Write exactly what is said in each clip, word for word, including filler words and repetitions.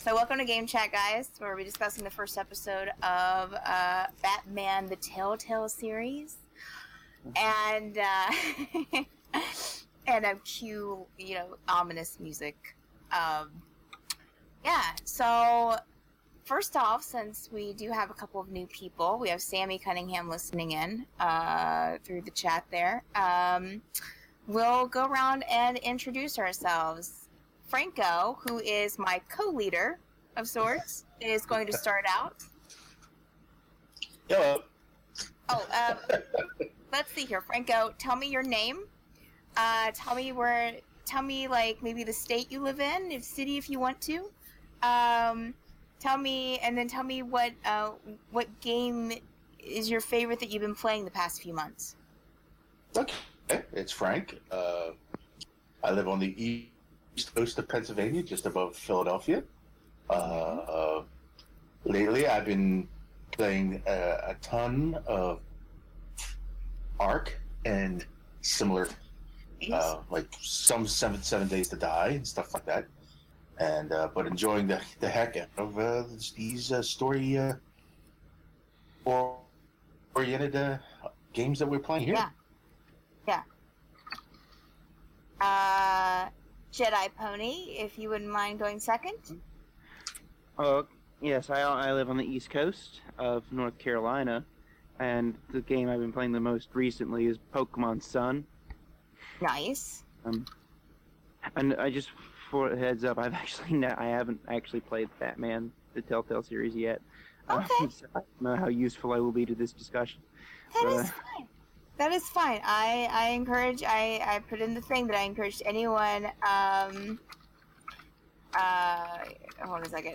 So welcome to Game Chat, guys, where we'll be discussing the first episode of uh, Batman the Telltale series. And, uh, and a cue, you know, ominous music. Um, yeah, so first off, since we do have a couple of new people, we have Sammy Cunningham listening in uh, through the chat there. Um, we'll go around and introduce ourselves. Franco, who is my co-leader of sorts, is going to start out. Hello. Oh, um, let's see here. Franco, tell me your name. Uh, tell me where, tell me, like, maybe the state you live in, if city if you want to. Um, tell me, and then tell me what, uh, what game is your favorite that you've been playing the past few months. Okay, it's Frank. Uh, I live on the east coast of Pennsylvania, just above Philadelphia. Uh, lately, I've been playing a, a ton of Ark and similar, uh, like some seven seven days to die and stuff like that. And uh, but enjoying the the heck out of uh, these uh, story uh, oriented uh, games that we're playing here. Yeah. Yeah. Uh. Jedi Pony, if you wouldn't mind going second. Uh, yes, I I live on the East Coast of North Carolina, and the game I've been playing the most recently is Pokemon Sun. Nice. Um, and I just for a heads up, I've actually ne- I haven't actually played Batman the Telltale series yet. Okay. Um, so I don't know how useful I will be to this discussion. That but, is uh, fine. That is fine. I, I encourage, I, I put in the thing that I encourage anyone, um, uh, hold on a second.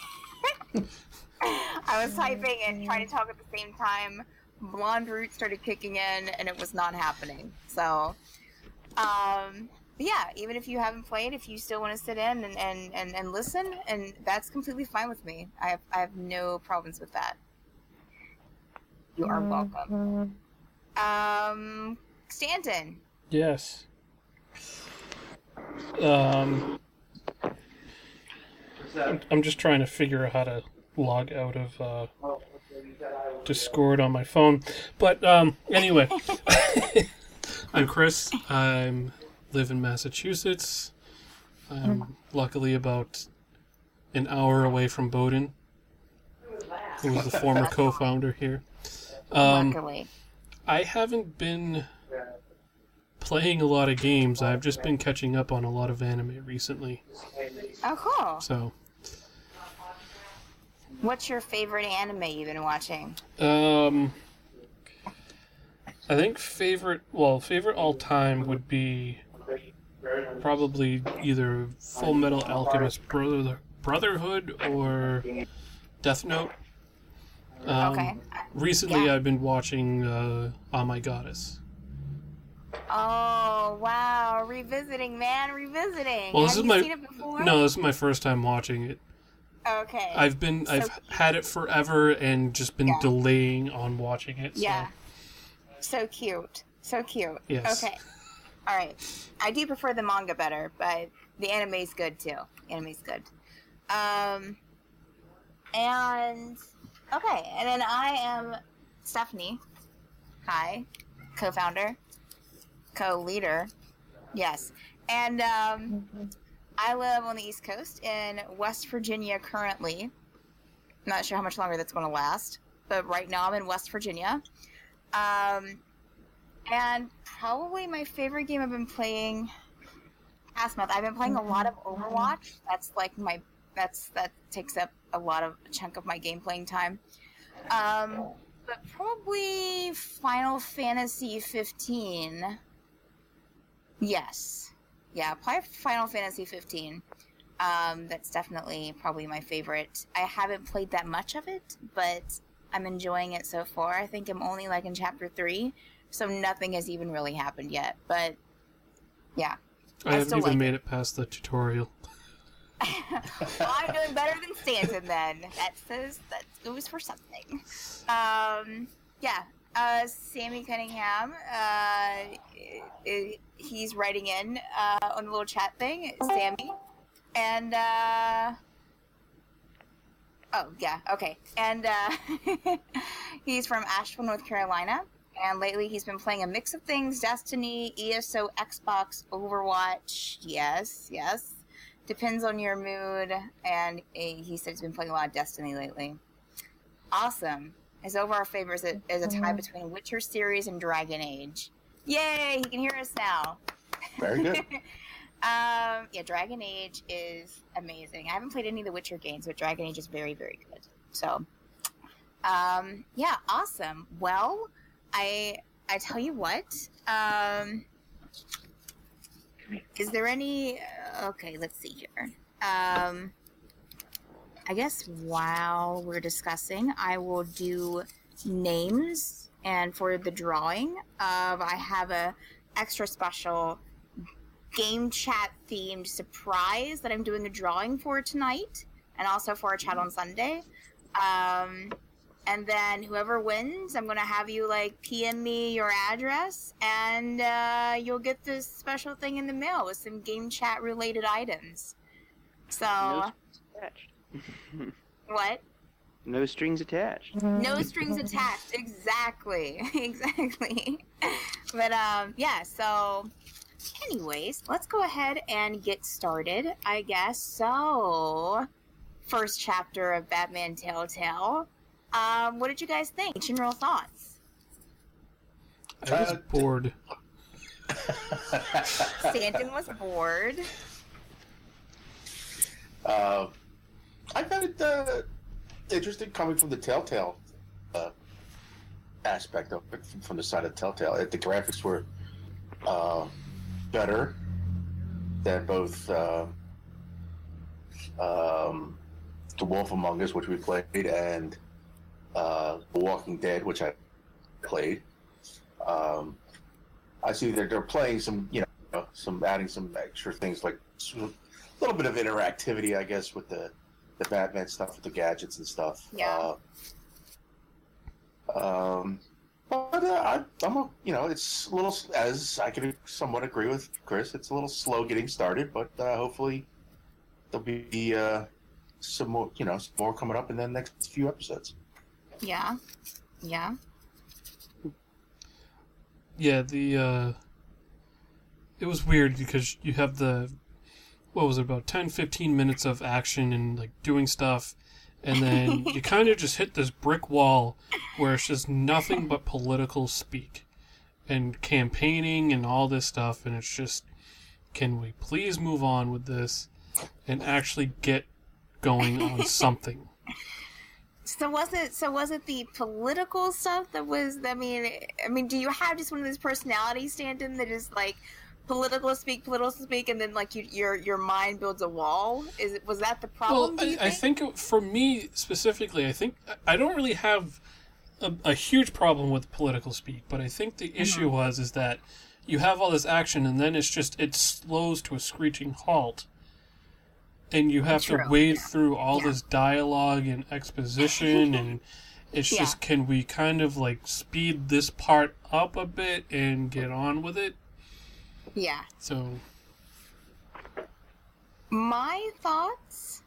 I was typing and trying to talk at the same time. Blonde Root started kicking in and it was not happening. So, um, yeah, even if you haven't played, if you still want to sit in and, and, and, and listen, and that's completely fine with me. I have, I have no problems with that. You are welcome. Um, Stanton. Yes. Um, I'm, I'm just trying to figure out how to log out of uh, Discord on my phone. But um, anyway, I'm Chris. I live in Massachusetts. I'm luckily about an hour away from Bowden, who was the former co-founder here. Um, luckily. I haven't been playing a lot of games. I've just been catching up on a lot of anime recently. Oh, cool. So, what's your favorite anime you've been watching? Um, I think favorite, well, favorite all time would be probably either Full Metal Alchemist Brother, Brotherhood or Death Note. Um, okay. Recently, yeah. I've been watching uh, Oh My Goddess. Oh wow! Revisiting, man, revisiting. Well, this Have is you my seen it before? no. This is my first time watching it. Okay. I've been so I've cute. had it forever and just been yeah. delaying on watching it. So. Yeah. So cute. So cute. Yes. Okay. All right. I do prefer the manga better, but the anime's good too. The anime's good. Um. And. Okay, and then I am Stephanie. Hi. Co-founder. Co-leader. Yes. And um, mm-hmm. I live on the East Coast in West Virginia currently. Not sure how much longer that's going to last, but right now I'm in West Virginia. Um, and probably my favorite game I've been playing past month. I've been playing a lot of Overwatch. That's like my, that's, that takes up a lot of a chunk of my game playing time. Um, but probably Final Fantasy fifteen. Yes. Yeah, probably Final Fantasy fifteen. Um, that's definitely probably my favorite. I haven't played that much of it, but I'm enjoying it so far. I think I'm only like in chapter three, so nothing has even really happened yet. But yeah, I, I haven't even like made it. it past the tutorial. Well, I'm doing better than Stanton then. That says that goes for something. Um, yeah. Uh, Sammy Cunningham, uh, he's writing in uh, on the little chat thing, Sammy. And uh, Oh, yeah, okay. And uh, he's from Asheville, North Carolina. And lately he's been playing a mix of things. Destiny, E S O, Xbox, Overwatch. Yes, yes. Depends on your mood. And he said he's been playing a lot of Destiny lately. Awesome. His overall favorite is a, is a tie between Witcher series and Dragon Age. Yay! He can hear us now. Very good. um, yeah, Dragon Age is amazing. I haven't played any of the Witcher games, but Dragon Age is very, very good. So, um, yeah, awesome. Well, I I tell you what. Um, is there any? Uh, okay, let's see here. Um, I guess while we're discussing, I will do names, and for the drawing of, I have a extra special game chat themed surprise that I'm doing a drawing for tonight, and also for our chat on Sunday. Um, and then whoever wins, I'm gonna have you like P M me your address, and uh, you'll get this special thing in the mail with some game chat related items. So, No strings attached. what? No strings attached. No strings attached. Exactly. Exactly. But um, yeah. So, anyways, let's go ahead and get started, I guess. So, first chapter of Batman Telltale. Um, what did you guys think? General thoughts. I was Uh, bored. Stanton was bored. Uh, I found it uh, interesting coming from the Telltale uh, aspect of it, from the side of Telltale. The graphics were uh, better than both uh, um, The Wolf Among Us, which we played, and uh, The Walking Dead, which I played. Um, I see that they're playing some, you know, some adding some extra things like a little bit of interactivity, I guess, with the the Batman stuff, with the gadgets and stuff. Yeah. Uh, um, but uh, I, I'm, a, you know, it's a little, as I can somewhat agree with Chris, it's a little slow getting started, but uh, hopefully there'll be uh, some more, you know, some more coming up in the next few episodes. Yeah. Yeah. Yeah, the uh it was weird because you have the what was it, about ten fifteen minutes of action and like doing stuff, and then you kind of just hit this brick wall where it's just nothing but political speak and campaigning and all this stuff, and it's just, can we please move on with this and actually get going on something? So was it? So was it the political stuff that was? I mean, I mean, do you have just one of those personalities, Stanton, that is like political speak, political speak, and then like you, your your mind builds a wall? Is it? Was that the problem? Well, do you I, I think? think it- for me specifically, I think I don't really have a, a huge problem with political speak, but I think the issue was is that you have all this action, and then it's just it slows to a screeching halt. And you have True. to wade through all Yeah. this dialogue and exposition, and it's Yeah. just, can we kind of like speed this part up a bit and get on with it? Yeah. So, My thoughts.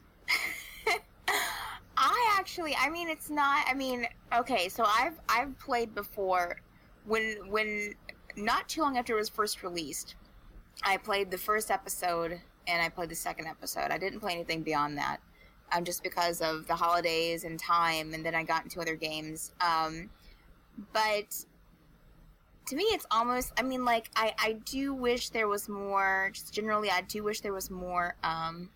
I actually, I mean, it's not. I mean, okay, so I've I've played before when when not too long after it was first released. I played the first episode and I played the second episode. I didn't play anything beyond that, um, just because of the holidays and time, and then I got into other games. Um, but to me, it's almost, I mean, like, I, I do wish there was more, just generally, I do wish there was more, um,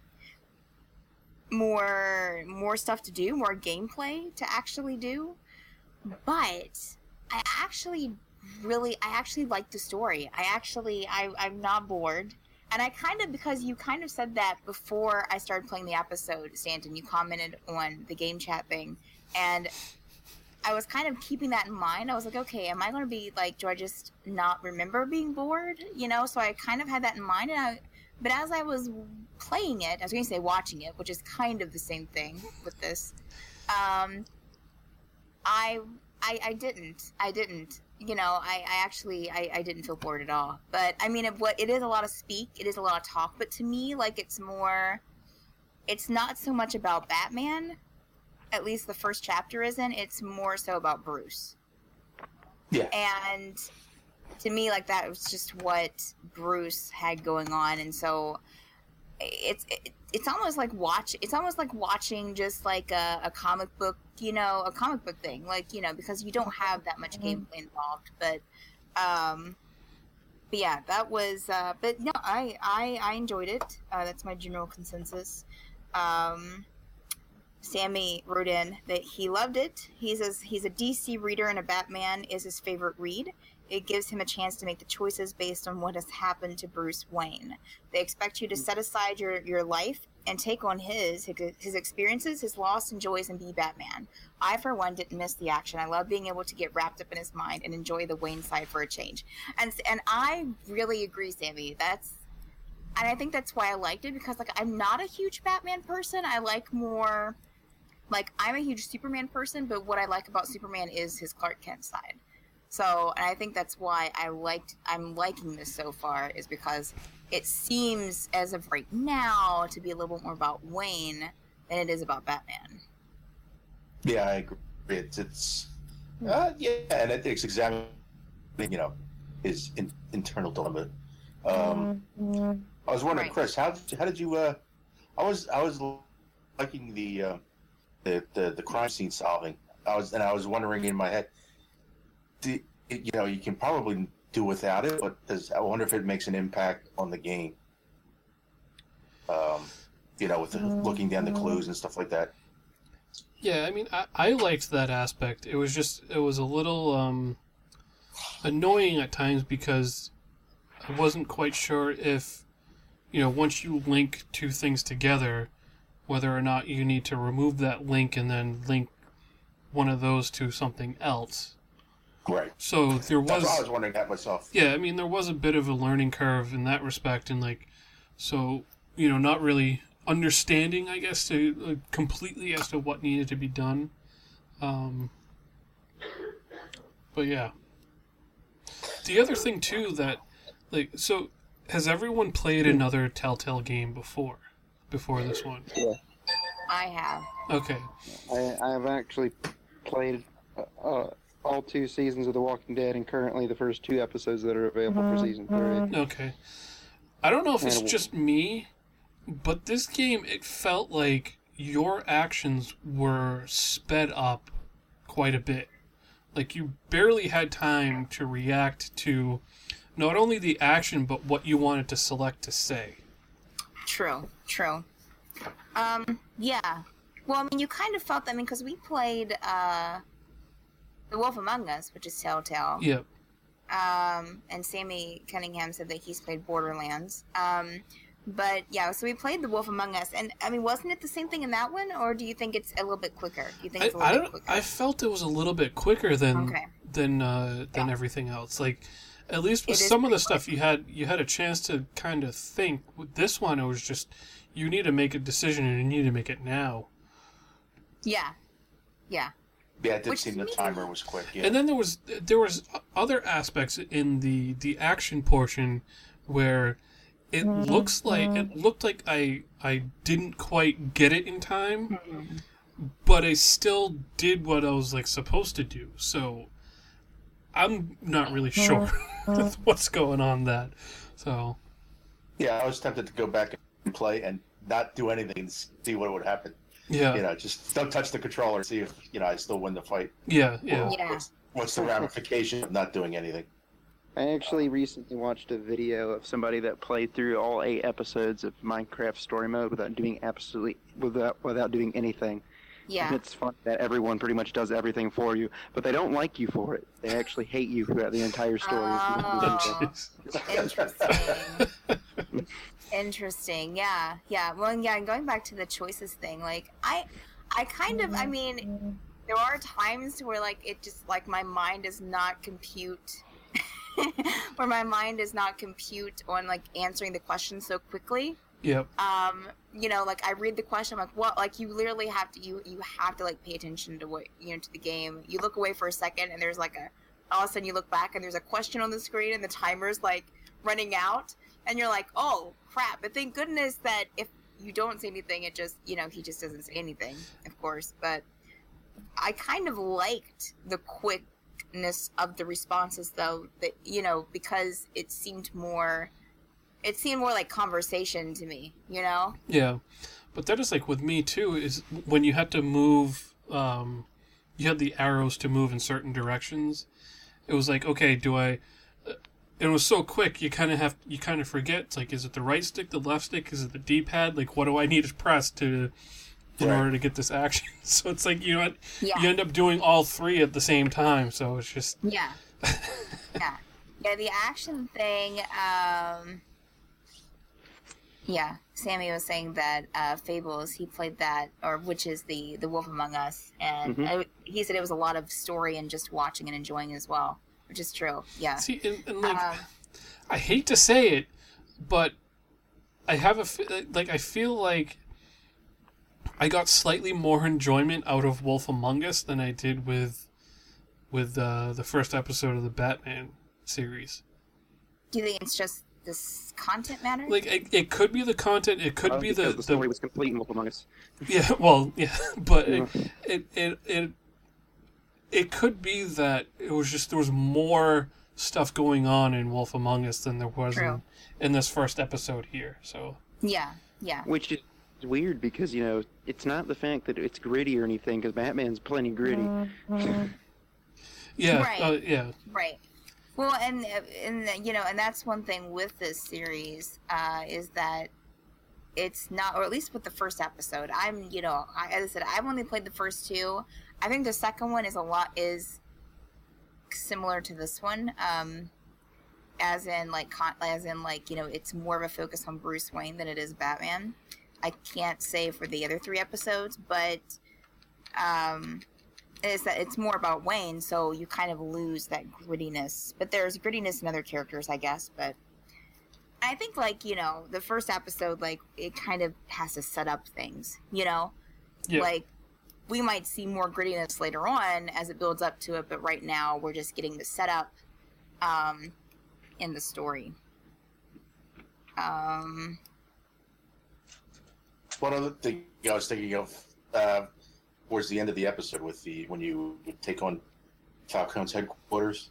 more, more stuff to do, more gameplay to actually do. But I actually really, I actually like the story. I actually, I, I'm not bored. And I kind of, because you kind of said that before I started playing the episode, Stanton, you commented on the game chat thing. And I was kind of keeping that in mind. I was like, okay, am I going to be like, do I just not remember being bored? You know, so I kind of had that in mind. And I, but as I was playing it, I was going to say watching it, which is kind of the same thing with this. Um, I, I, I didn't, I didn't. You know, I, I actually, I, I didn't feel bored at all. But, I mean, it, what, it is a lot of speak, it is a lot of talk, but to me, like, it's more, it's not so much about Batman, at least the first chapter isn't. It's more so about Bruce. Yeah. And to me, like, that was just what Bruce had going on, and so it's it, it's almost like watch. It's almost like watching just like a, a comic book, you know, a comic book thing, like, you know, because you don't have that much gameplay involved. But, um, but yeah, that was. Uh, but no, I I, I enjoyed it. Uh, that's my general consensus. Um, Sammy wrote in that he loved it. He says he's a D C reader and a Batman is his favorite read. It gives him a chance to make the choices based on what has happened to Bruce Wayne. They expect you to set aside your, your life and take on his, his experiences, his loss and joys, and be Batman. I, for one, didn't miss the action. I love being able to get wrapped up in his mind and enjoy the Wayne side for a change. And and I really agree, Sammy. That's and I think that's why I liked it, because like I'm not a huge Batman person. I like more like I'm a huge Superman person, but what I like about Superman is his Clark Kent side. So, and I think that's why I liked, I'm liking this so far, is because it seems, as of right now, to be a little bit more about Wayne than it is about Batman. Yeah, I agree. It's, it's uh, yeah, and I think it's exactly, you know, his in, internal dilemma. Um, I was wondering, Right. Chris, how did you, how did you? Uh, I was I was liking the, uh, the the the crime scene solving. I was and I was wondering in my head. Do, you know, you can probably do without it, but does, I wonder if it makes an impact on the game. Um, you know, with the, looking down the clues and stuff like that. Yeah, I mean, I, I liked that aspect. It was just, it was a little um, annoying at times because I wasn't quite sure if, you know, once you link two things together, whether or not you need to remove that link and then link one of those to something else. Right. So there was... That's what I was wondering that myself. Yeah, I mean, there was a bit of a learning curve in that respect, and, like, so, you know, not really understanding, I guess, to, like, completely as to what needed to be done. Um, but, yeah. The other thing, too, that, like, so, has everyone played another Telltale game before? Before this one? Yeah, I have. Okay. I I have actually played uh, uh, all two seasons of The Walking Dead, and currently the first two episodes that are available for season three. Okay. I don't know if it's And- just me, but this game, it felt like your actions were sped up quite a bit. Like, you barely had time to react to not only the action, but what you wanted to select to say. True, true. Um, yeah. Well, I mean, you kind of felt that, I mean, because we played, uh, The Wolf Among Us, which is Telltale. Yep. Um, and Sammy Cunningham said that he's played Borderlands. Um, but yeah, so we played The Wolf Among Us, and I mean, wasn't it the same thing in that one, or do you think it's a little bit quicker? Do you think I, it's a I little don't. bit quicker? I felt it was a little bit quicker than Okay. than uh, than Yeah. everything else. Like, at least with It is some of the pretty stuff you had, you had a chance to kind of think. With this one, it was just you need to make a decision and you need to make it now. Yeah, yeah. Yeah, it did Which seem to the me- timer was quick. Yeah. And then there was there was other aspects in the the action portion where it looks like it looked like I I didn't quite get it in time, but I still did what I was like supposed to do. So I'm not really sure what's going on that. So yeah, I was tempted to go back and play and not do anything and see what would happen. yeah, You know, just don't touch the controller, see if, you know, I still win the fight. yeah, yeah. Or Yeah. What's, what's the ramification of not doing anything? I actually recently watched a video of somebody that played through all eight episodes of Minecraft Story Mode without doing absolutely without without doing anything. Yeah. And it's fun that everyone pretty much does everything for you, but they don't like you for it. They actually hate you throughout the entire story. Oh. Interesting. Interesting. Yeah. Yeah. Well, yeah. And going back to the choices thing, like I, I kind of, I mean, there are times where like it just like my mind does not compute, where my mind does not compute on like answering the question so quickly. Yep. Um, you know, like I read the question, I'm like, what? Like you literally have to, you you have to like pay attention to what you know to the game. You look away for a second, and there's like a, all of a sudden you look back, and there's a question on the screen, and the timer's like running out, and you're like, oh crap! But thank goodness that if you don't say anything, it just, you know, he just doesn't say anything, of course. But I kind of liked the quickness of the responses, though. That you know, because it seemed more, it seemed more like conversation to me. You know. Yeah, but that is like with me too. Is when you had to move, um, you had the arrows to move in certain directions. It was like, okay, do I? It was so quick. You kind of have, you kind of forget. It's like, is it the right stick, the left stick, is it the D-pad? Like, what do I need to press to, in Right. order to get this action? So it's like you know, Yeah. you end up doing all three at the same time. So it's just Yeah. yeah. Yeah, the action thing, um yeah, Sammy was saying that uh Fables, he played that, or which is the the Wolf Among Us, and Mhm. I, he said it was a lot of story and just watching and enjoying as well, which is true. Yeah. see, and, and like Um, I hate to say it, but I have a fe- like I feel like I got slightly more enjoyment out of Wolf Among Us than I did with with uh, the first episode of the Batman series. do you think it's just this content matter? Like it, it could be the content, it could Uh, be because the, the story was complete in Wolf Among Us. the yeah, well, yeah, but Yeah. it, it it it it could be that it was just there was more stuff going on in Wolf Among Us than there was in, True. in this first episode here. So yeah, yeah. Which is weird because, you know, it's not the fact that it's gritty or anything, because Batman's plenty gritty. yeah, Right. uh, yeah. Right. Well, and and you know, and that's one thing with this series uh, is that it's not, or at least with the first episode. I'm, you know, I, as I said, I've only played the first two. I think the second one is a lot is similar to this one, um, as in like, con- as in like, you know, it's more of a focus on Bruce Wayne than it is Batman. I can't say for the other three episodes, but um, is that it's more about Wayne, so you kind of lose that grittiness. But there's grittiness in other characters, I guess. But I think, like, you know, the first episode, like, it kind of has to set up things, you know? Yeah. Like, we might see more grittiness later on as it builds up to it, but right now we're just getting the setup um, in the story. Um, One other thing I was thinking of uh, towards the end of the episode with the when you would take on Falcon's headquarters,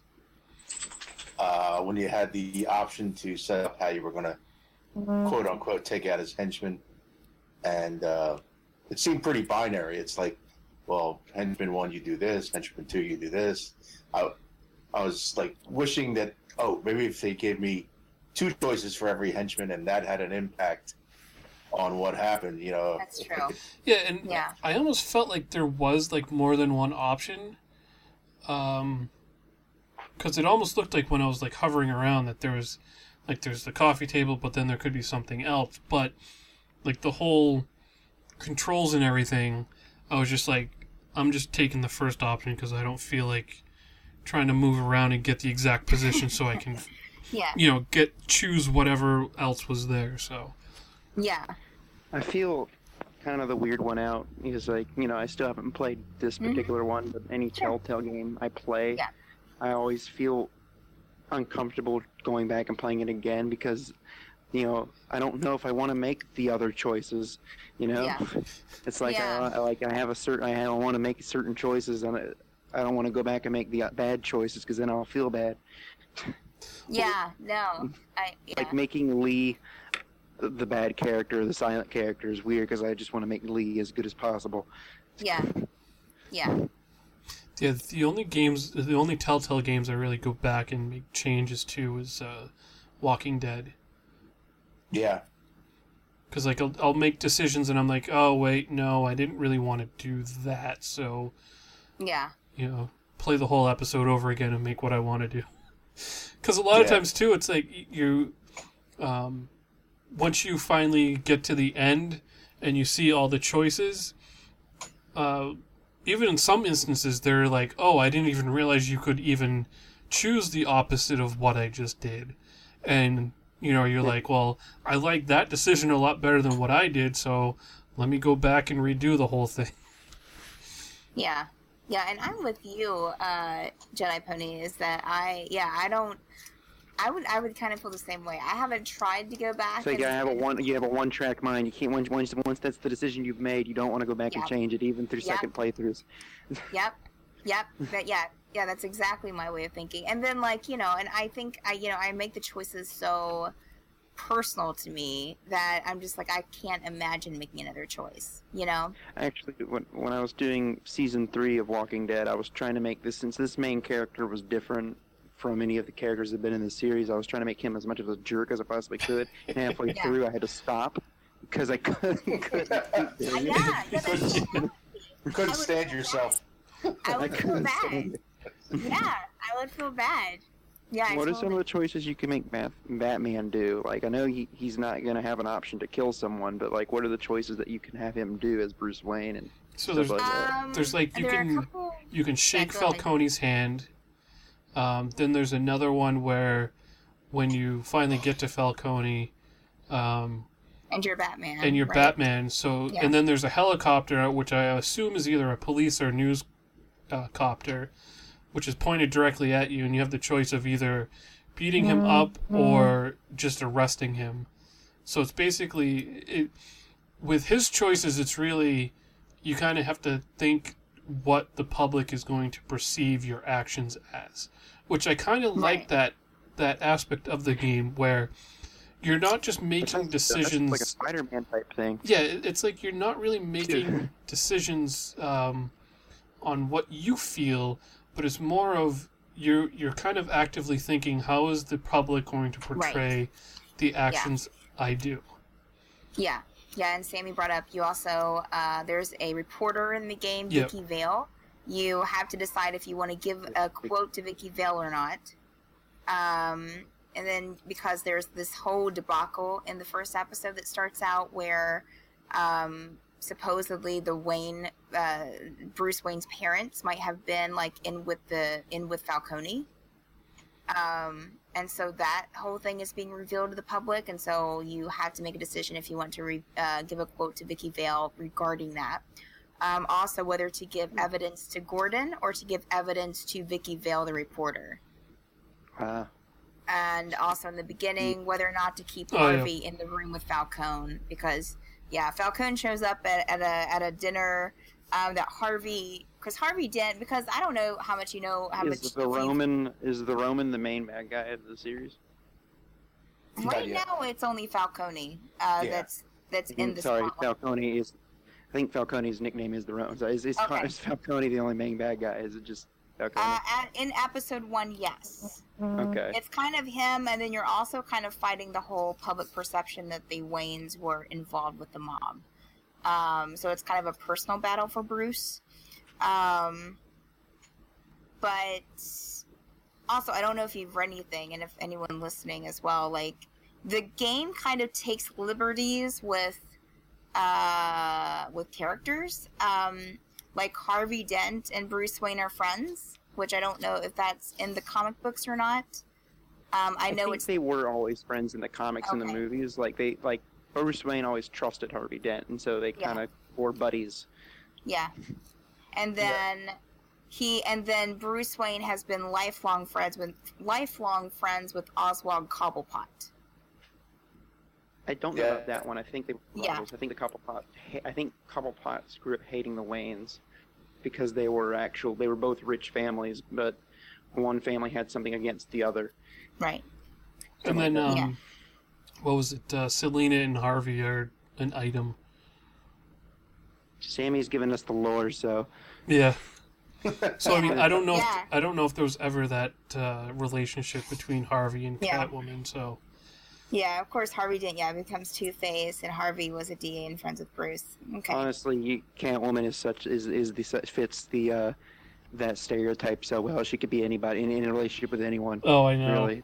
uh, when you had the option to set up how you were going to quote unquote take out his henchmen, and uh, it seemed pretty binary. It's like, well, henchman one, you do this; henchman two, you do this. I, I was like wishing that, oh, maybe if they gave me two choices for every henchman, and that had an impact on what happened, you know. that's true. Yeah, and Yeah. I almost felt like there was like more than one option, um, because it almost looked like when I was like hovering around that there was, like, there's the coffee table, but then there could be something else. But like the whole controls and everything, I was just like, I'm just taking the first option because I don't feel like trying to move around and get the exact position so I can, Yeah. you know, get choose whatever else was there. So Yeah. I feel kind of the weird one out is, like, you know, I still haven't played this Mhm. particular one, but any Sure. Telltale game I play, Yeah. I always feel uncomfortable going back and playing it again because, you know, I don't know if I want to make the other choices. You know, Yeah. it's like Yeah. I, I like I have a certain I don't want to make certain choices, and I, I don't want to go back and make the bad choices because then I'll feel bad. Yeah. No. I. Yeah. Like making Lee the bad character, the silent character, is weird because I just want to make Lee as good as possible. Yeah. Yeah. yeah, the only games, the only Telltale games I really go back and make changes to is uh, Walking Dead. Yeah. Because like I'll, I'll make decisions and I'm like, oh wait, no, I didn't really want to do that. So Yeah. you know, play the whole episode over again and make what I want to do. Because a lot of Yeah. times too, it's like you, um, once you finally get to the end and you see all the choices, uh, even in some instances, they're like, oh, I didn't even realize you could even choose the opposite of what I just did. And, you know, you're like, well, I like that decision a lot better than what I did, so let me go back and redo the whole thing. Yeah. Yeah, and I'm with you, uh, Jedi Pony, is that I, yeah, I don't, I would I would kind of feel the same way. I haven't tried to go back. So you and- gotta have a one. You have a one-track mind. You can't once once once that's the decision you've made. You don't want to go back Yep. and change it, even through Yep. second playthroughs. Yep. Yep. That yeah. Yeah, that's exactly my way of thinking. And then like, you know, and I think I you know, I make the choices so personal to me that I'm just like I can't imagine making another choice, you know? Actually, when when I was doing season three of Walking Dead, I was trying to make this since this main character was different from any of the characters that have been in the series. I was trying to make him as much of a jerk as I possibly could. And halfway Yeah. through, I had to stop because I couldn't. couldn't Uh, keep doing it. yeah, yeah, that's, You couldn't I would stand feel yourself. I I would feel couldn't bad. stand it. Yeah, I would feel bad. Yeah. I What are some totally- of the choices you can make Bat- Batman do? Like, I know he, he's not going to have an option to kill someone, but like, what are the choices that you can have him do as Bruce Wayne? And So stuff there's like that? Um, there's like you there are a can couple- you can shake go ahead. Falcone's hand. Um, then there's another one where when you finally get to Falcone, um, and you're Batman. and you're right? Batman. So Yeah. and then there's a helicopter, which I assume is either a police or news uh, copter, which is pointed directly at you, and you have the choice of either beating him up or just arresting him. So it's basically it, with his choices. It's really you kind of have to think what the public is going to perceive your actions as, which I kind of like Right. that that aspect of the game where you're not just making That's- decisions. That's like a Spider-Man type thing. Yeah, it- it's like you're not really making decisions um, on what you feel, but it's more of you're you're kind of actively thinking, how is the public going to portray the actions I do? Yeah, yeah, and Sammy brought up you also uh, there's a reporter in the game, Yep. Vicky Vale. You have to decide if you want to give a quote to Vicky Vale or not. Um, and then because there's this whole debacle in the first episode that starts out where um, supposedly the Wayne, uh, Bruce Wayne's parents might have been like in with the in with Falcone. Um, and so that whole thing is being revealed to the public, and so you have to make a decision if you want to re- uh, give a quote to Vicky Vale regarding that. Um, also, whether to give evidence to Gordon or to give evidence to Vicky Vale, the reporter. Uh, And also in the beginning, whether or not to keep Oh, yeah. Harvey in the room with Falcone, because yeah, Falcone shows up at, at a at a dinner um, that Harvey, because Harvey didn't, because I don't know how much you know how much. is the if you- Roman is the Roman the main bad guy of the series? Right yet. now, it's only Falcone uh, Yeah. that's that's in the Sorry, spotlight. Falcone is. I think Falcone's nickname is the Roman. So is, is, Okay. is Falcone the only main bad guy? Is it just Falcone? Uh, at, in episode one, yes. okay. It's kind of him, and then you're also kind of fighting the whole public perception that the Waynes were involved with the mob. Um, so it's kind of a personal battle for Bruce. Um, but also, I don't know if you've read anything, and if anyone listening as well, like, the game kind of takes liberties with uh, with characters. Um, like Harvey Dent and Bruce Wayne are friends, which I don't know if that's in the comic books or not. Um, I know think it's they were always friends in the comics and the Okay. movies. Like they like Bruce Wayne always trusted Harvey Dent, and so they Yeah. kind of were buddies. yeah, and then he and then Bruce Wayne has been lifelong friends with lifelong friends with Oswald Cobblepot. I don't know Yeah. about that one. I think they were Yeah. rivals. I think the Cobblepot. I think Cobblepot grew up hating the Waynes because they were actual. They were both rich families, but one family had something against the other. Right. And then, um, Yeah. what was it? Uh, Selena and Harvey are an item. Sammy's given us the lore, so Yeah. So I mean, I don't know. Yeah. If, I don't know if there was ever that uh, relationship between Harvey and Yeah. Catwoman. So Yeah, of course Harvey Dent, yeah, becomes Two-Face, and Harvey was a D A and friends with Bruce. Okay. honestly, you, Catwoman is such is is the fits the uh, that stereotype so well. She could be anybody in, in a relationship with anyone. oh, I know. Really,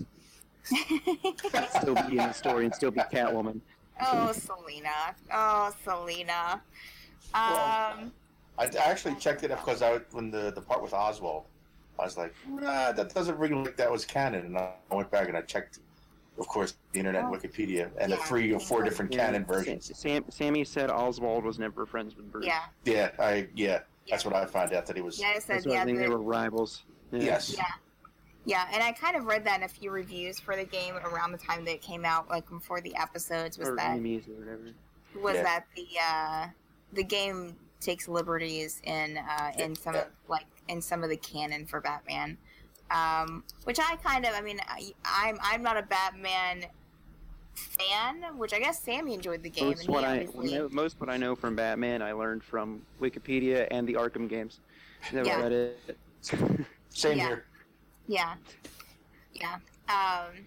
still be in the story and still be Catwoman. Oh, Selena. Oh, Selena. Um, I, I actually checked it up because I when the the part with Oswald, I was like, nah, that doesn't ring like that was canon, and I went back and I checked, of course, the internet, and Oh. Wikipedia, and the Yeah. three or four different Yeah, canon versions. Sam, Sammy said Oswald was never friends with Bruce. yeah. Yeah, I yeah, that's what I found out that he was. Yeah, I said, That's why yeah, I think they the- were rivals. Yeah. Yes. Yeah. Yeah, and I kind of read that in a few reviews for the game around the time that it came out, like before the episodes. Was or that enemies or whatever. was Yeah. that the uh, the game takes liberties in uh, in some of like in some of the canon for Batman, um, which I kind of I mean I, I'm I'm not a Batman fan, which I guess Sammy enjoyed the game. Most and he what I obviously- know- most what I know from Batman, I learned from Wikipedia and the Arkham games. Never Yeah. read it. Same Yeah. here. Yeah, yeah. Um,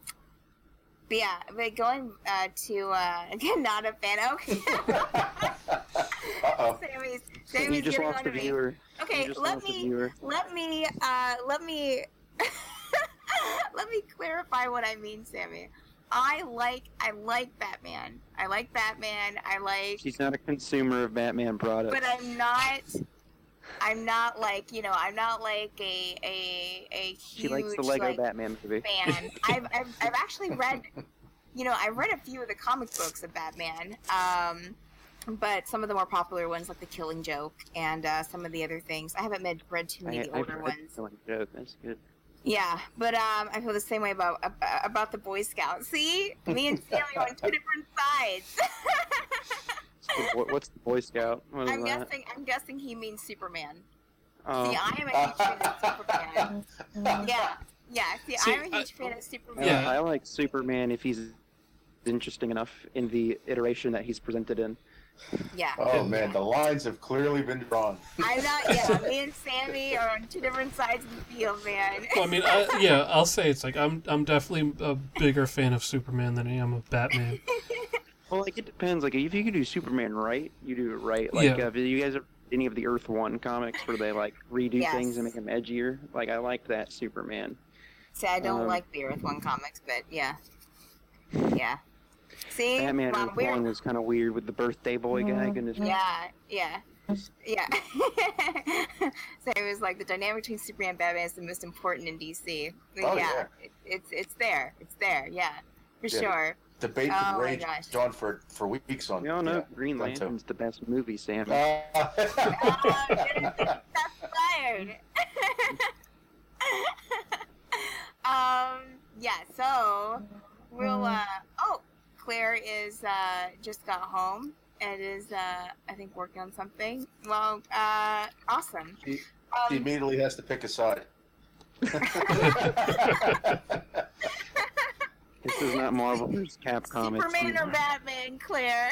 but yeah, but going uh, to uh, again, not a fan. Okay, Uh-oh. Sammy's You Sammy's just getting lost on a to me. viewer. Okay, You just let lost a me viewer. let me uh, let me let me clarify what I mean, Sammy. I like I like Batman. I like Batman. I like, She's not a consumer of Batman products. but I'm not. I'm not like you know. I'm not like a a a huge she likes the Lego like, Batman movie. fan. I've, I've I've actually read, you know, I read a few of the comic books of Batman. Um, but some of the more popular ones, like The Killing Joke, and uh, some of the other things. I haven't read, read too many I, of the I've older read ones. the Killing Joke. That's good. Yeah, but um, I feel the same way about about, about the Boy Scouts. See, me and Sammy are on two different sides. So what, what's the Boy Scout? What is I'm that? guessing. I'm guessing he means Superman. Oh, See, I am a huge fan of Superman. Yeah, yeah. See, See, I'm a huge I- fan of Superman. I, Yeah. I like Superman if he's interesting enough in the iteration that he's presented in. Yeah. Oh man, the lines have clearly been drawn. I'm not. Yeah, me and Sammy are on two different sides of the field, man. Well, I mean, I, yeah, I'll say it's like I'm I'm definitely a bigger fan of Superman than I am of Batman. Well, like it depends. Like if you can do Superman right, you do it right. Like Yeah. uh, if you guys have any of the Earth One comics where they like redo Yes. things and make them edgier, like I liked that Superman. See, I don't Um, like the Earth One comics, but yeah, yeah. See, Batman Mom, Earth we're- One was kind of weird with the birthday boy gag and his. Yeah, yeah, yeah. So it was like the dynamic between Superman and Batman is the most important in D C. But Oh, yeah, yeah. It, it's it's there, it's there. Yeah, for Yeah. sure. Debate Oh, and my rage gosh. on for for weeks on. We all know yeah, Green them too. Lantern's the best movie, Sam. Oh, Uh, that's fired. um. Yeah. So we'll. Uh. Oh, Claire is uh just got home and is uh I think working on something. Well. Uh. Awesome. She- Um, he immediately has to pick a side. This is not Marvel versus Capcom. it's Superman or Batman, Claire?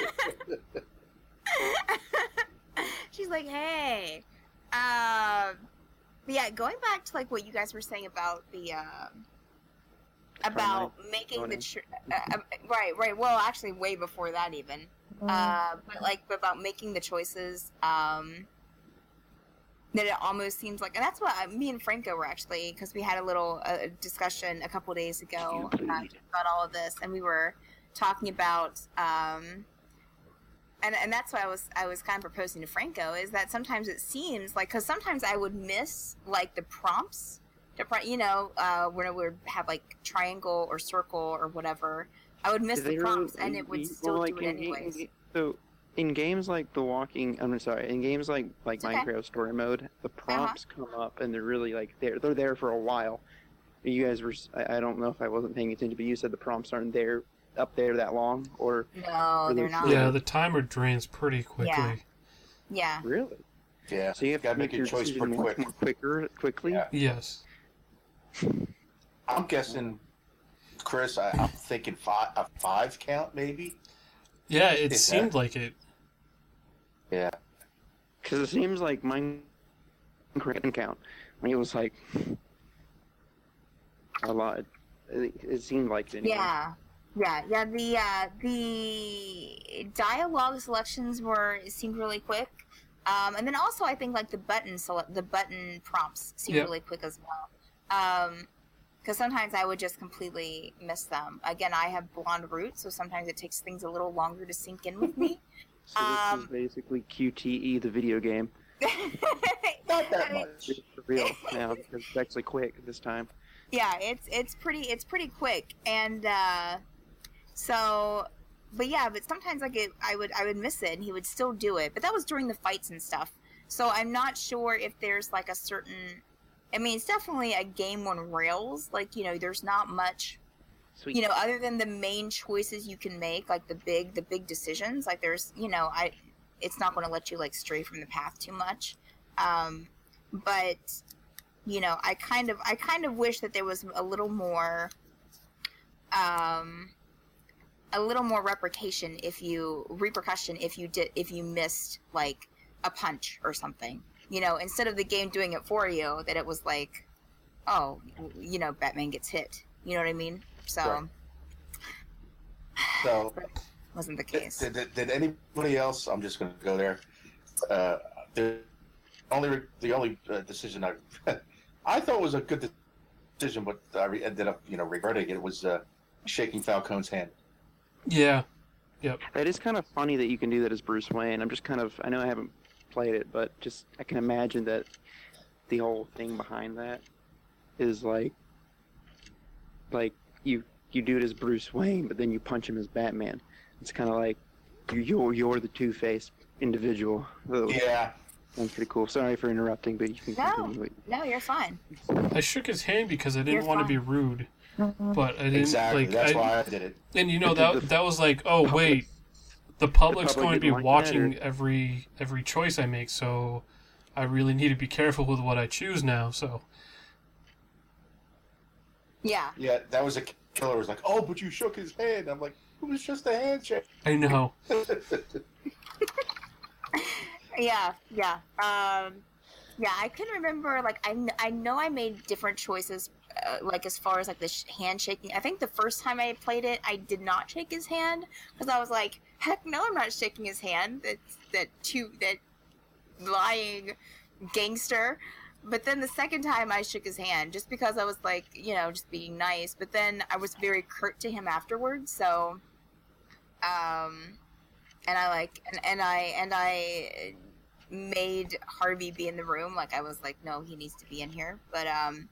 She's like, hey. Um, but yeah, going back to like what you guys were saying about the um about making the tr- uh, uh, right, right. Well, actually, way before that even. Uh, but like about making the choices. Um, that it almost seems like, and that's what uh, me and Franco were actually, because we had a little uh, discussion a couple days ago uh, about all of this, and we were talking about, um, and and that's what I was I was kind of proposing to Franco is that sometimes it seems like, because sometimes I would miss like the prompts, the pro- you know, uh, when it would have like triangle or circle or whatever, I would miss the They prompts, really- and it would well, still like, do it in ga- anyways. in ga- So in games like The Walking, I'm sorry, in games like like It's okay. Minecraft Story Mode, the prompts come up and they're really like they're they're there for a while. You guys were, I, I don't know if I wasn't paying attention, but you said the prompts aren't there up there that long, or No, they're not. Yeah, the timer drains pretty quickly. Yeah. Yeah. really? Yeah, So you have gotta to make make your your choice decision pretty much quick. more quicker, quickly. Yeah. Yes. I'm guessing, Chris. I, I'm thinking five, a five count maybe. Yeah, it Is seemed that- like it. Yeah. Because it seems like Minecraft didn't count. I mean, it was like a lot. It, it seemed like it. Anyway. Yeah, yeah, yeah. The uh, the dialogue selections were it seemed really quick, um, and then also I think like the button select the button prompts seemed Yep. really quick as well. Um, because sometimes I would just completely miss them. Again, I have blonde roots, so sometimes it takes things a little longer to sink in with me. So this Um, is basically Q T E, the video game. Not that I mean, much. It's for real now because it's actually quick this time. Yeah, it's it's pretty it's pretty quick, and uh, so, but yeah, but sometimes like it, I would I would miss it, and he would still do it. But that was during the fights and stuff. So I'm not sure if there's like a certain I mean, it's definitely a game on rails. Like, you know, there's not much, Sweet. you know, other than the main choices you can make, like the big, the big decisions. Like, there's, you know, I, it's not going to let you like stray from the path too much. Um, but, you know, I kind of, I kind of wish that there was a little more, um, a little more repercussion if you repercussion if you did if you missed like a punch or something. You know, instead of the game doing it for you, that it was like, oh, you know, Batman gets hit. You know what I mean? So, Right. So, wasn't the did, case. did, did, did anybody else? I'm just going to go there. Uh, the only the only uh, decision I I thought was a good decision, but I re- ended up you know regretting it was uh, shaking Falcone's hand. Yeah. That is kind of funny that you can do that as Bruce Wayne. I'm just kind of, I know I haven't played it, but just, I can imagine that the whole thing behind that is like, like, you you do it as Bruce Wayne, but then you punch him as Batman. It's kind of like, you, you're, you're the Two-Face individual. Oh, Yeah. Sounds pretty cool. Sorry for interrupting, but you can No. continue. No, you're fine. I shook his hand because I didn't You're want to fine. be rude, but I didn't Exactly. like. That's I, why I did it. and you know But did that the that was like, oh wait, the public's public going to be didn't like that, watching or- every every choice I make, so I really need to be careful with what I choose now. So Yeah. Yeah, that was a killer. Was like, oh, but you shook his hand. I'm like, it was just a handshake. I know. Yeah, yeah. Um, yeah, I can remember, like, I, kn- I know I made different choices, uh, like, as far as, like, the sh- handshaking. I think the first time I played it, I did not shake his hand, because I was like, heck no, I'm not shaking his hand. That's, that, two, that lying gangster. But then the second time I shook his hand, just because I was, like, you know, just being nice. But then I was very curt to him afterwards, so, um... And I like, and, and I, and I made Harvey be in the room. Like, I was like, no, he needs to be in here. But, um,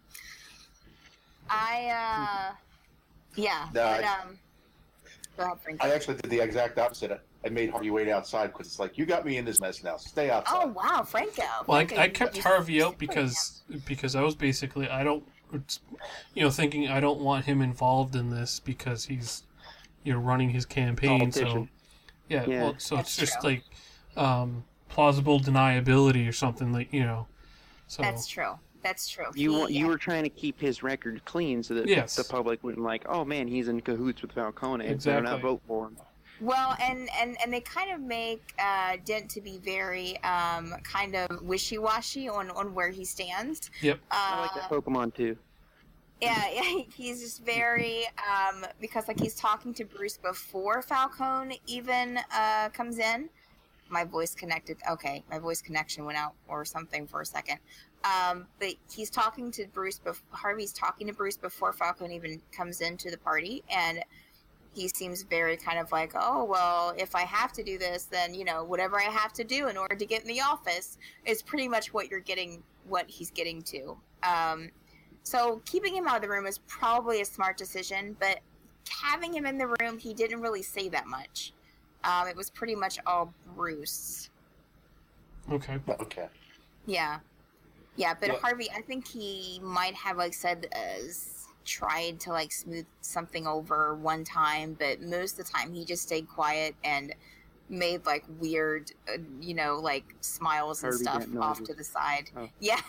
I, uh, yeah. No, but, I- um, go ahead, Frank. I actually did the exact opposite. I- I made Harvey wait outside because it's like, you got me in this mess now. Stay outside. Oh, wow, Franco. Well, I, Franco, I you- kept you- Harvey out because because I was basically I don't, you know, thinking I don't want him involved in this because he's, you know, running his campaign. So Politician. yeah, Yeah. well, so That's it's just true. like um, plausible deniability or something like you know. So That's true. That's true. You He- wa- you were trying to keep his record clean so that Yes. the public wouldn't like, oh man, he's in cahoots with Falcone. Better Exactly. not vote for him. Well, and, and, and they kind of make uh, Dent to be very um, kind of wishy-washy on, on where he stands. yep. Uh, I like that Pokemon too. Yeah, yeah, he's just very um because like he's talking to Bruce before Falcone even uh comes in. My voice connected. Okay, my voice connection went out or something for a second. Um, but he's talking to Bruce. Bef- Harvey's talking to Bruce before Falcone even comes into the party, and he seems very kind of like, oh well, if I have to do this, then you know whatever I have to do in order to get in the office is pretty much what you're getting. What he's getting to. Um, So keeping him out of the room is probably a smart decision, but having him in the room, he didn't really say that much. Um, it was pretty much all Bruce. Okay. Okay. Yeah. Yeah, but Yeah. Harvey, I think he might have, like, said, uh, s- tried to, like, smooth something over one time, but most of the time he just stayed quiet and made, like, weird, uh, you know, like, smiles and Harvey stuff Dent off noises. to the side. Oh. Yeah.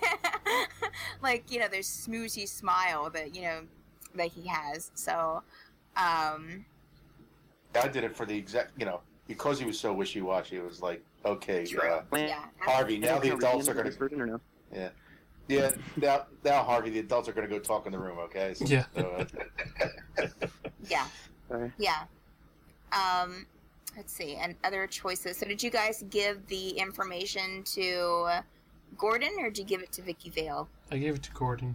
Like, you know, there's smoozy smile that, you know, that he has. So, um, I did it for the exact, you know, because he was so wishy-washy. It was like, okay, True. uh, yeah. Harvey, now the Cover adults are end of going this version or no? to, yeah, now, now Harvey, the adults are going to go talk in the room, okay? So, Yeah. so, uh, Yeah. Sorry. Yeah. Um, let's see. And other choices. So did you guys give the information to Gordon or did you give it to Vicky Vale? I gave it to Gordon.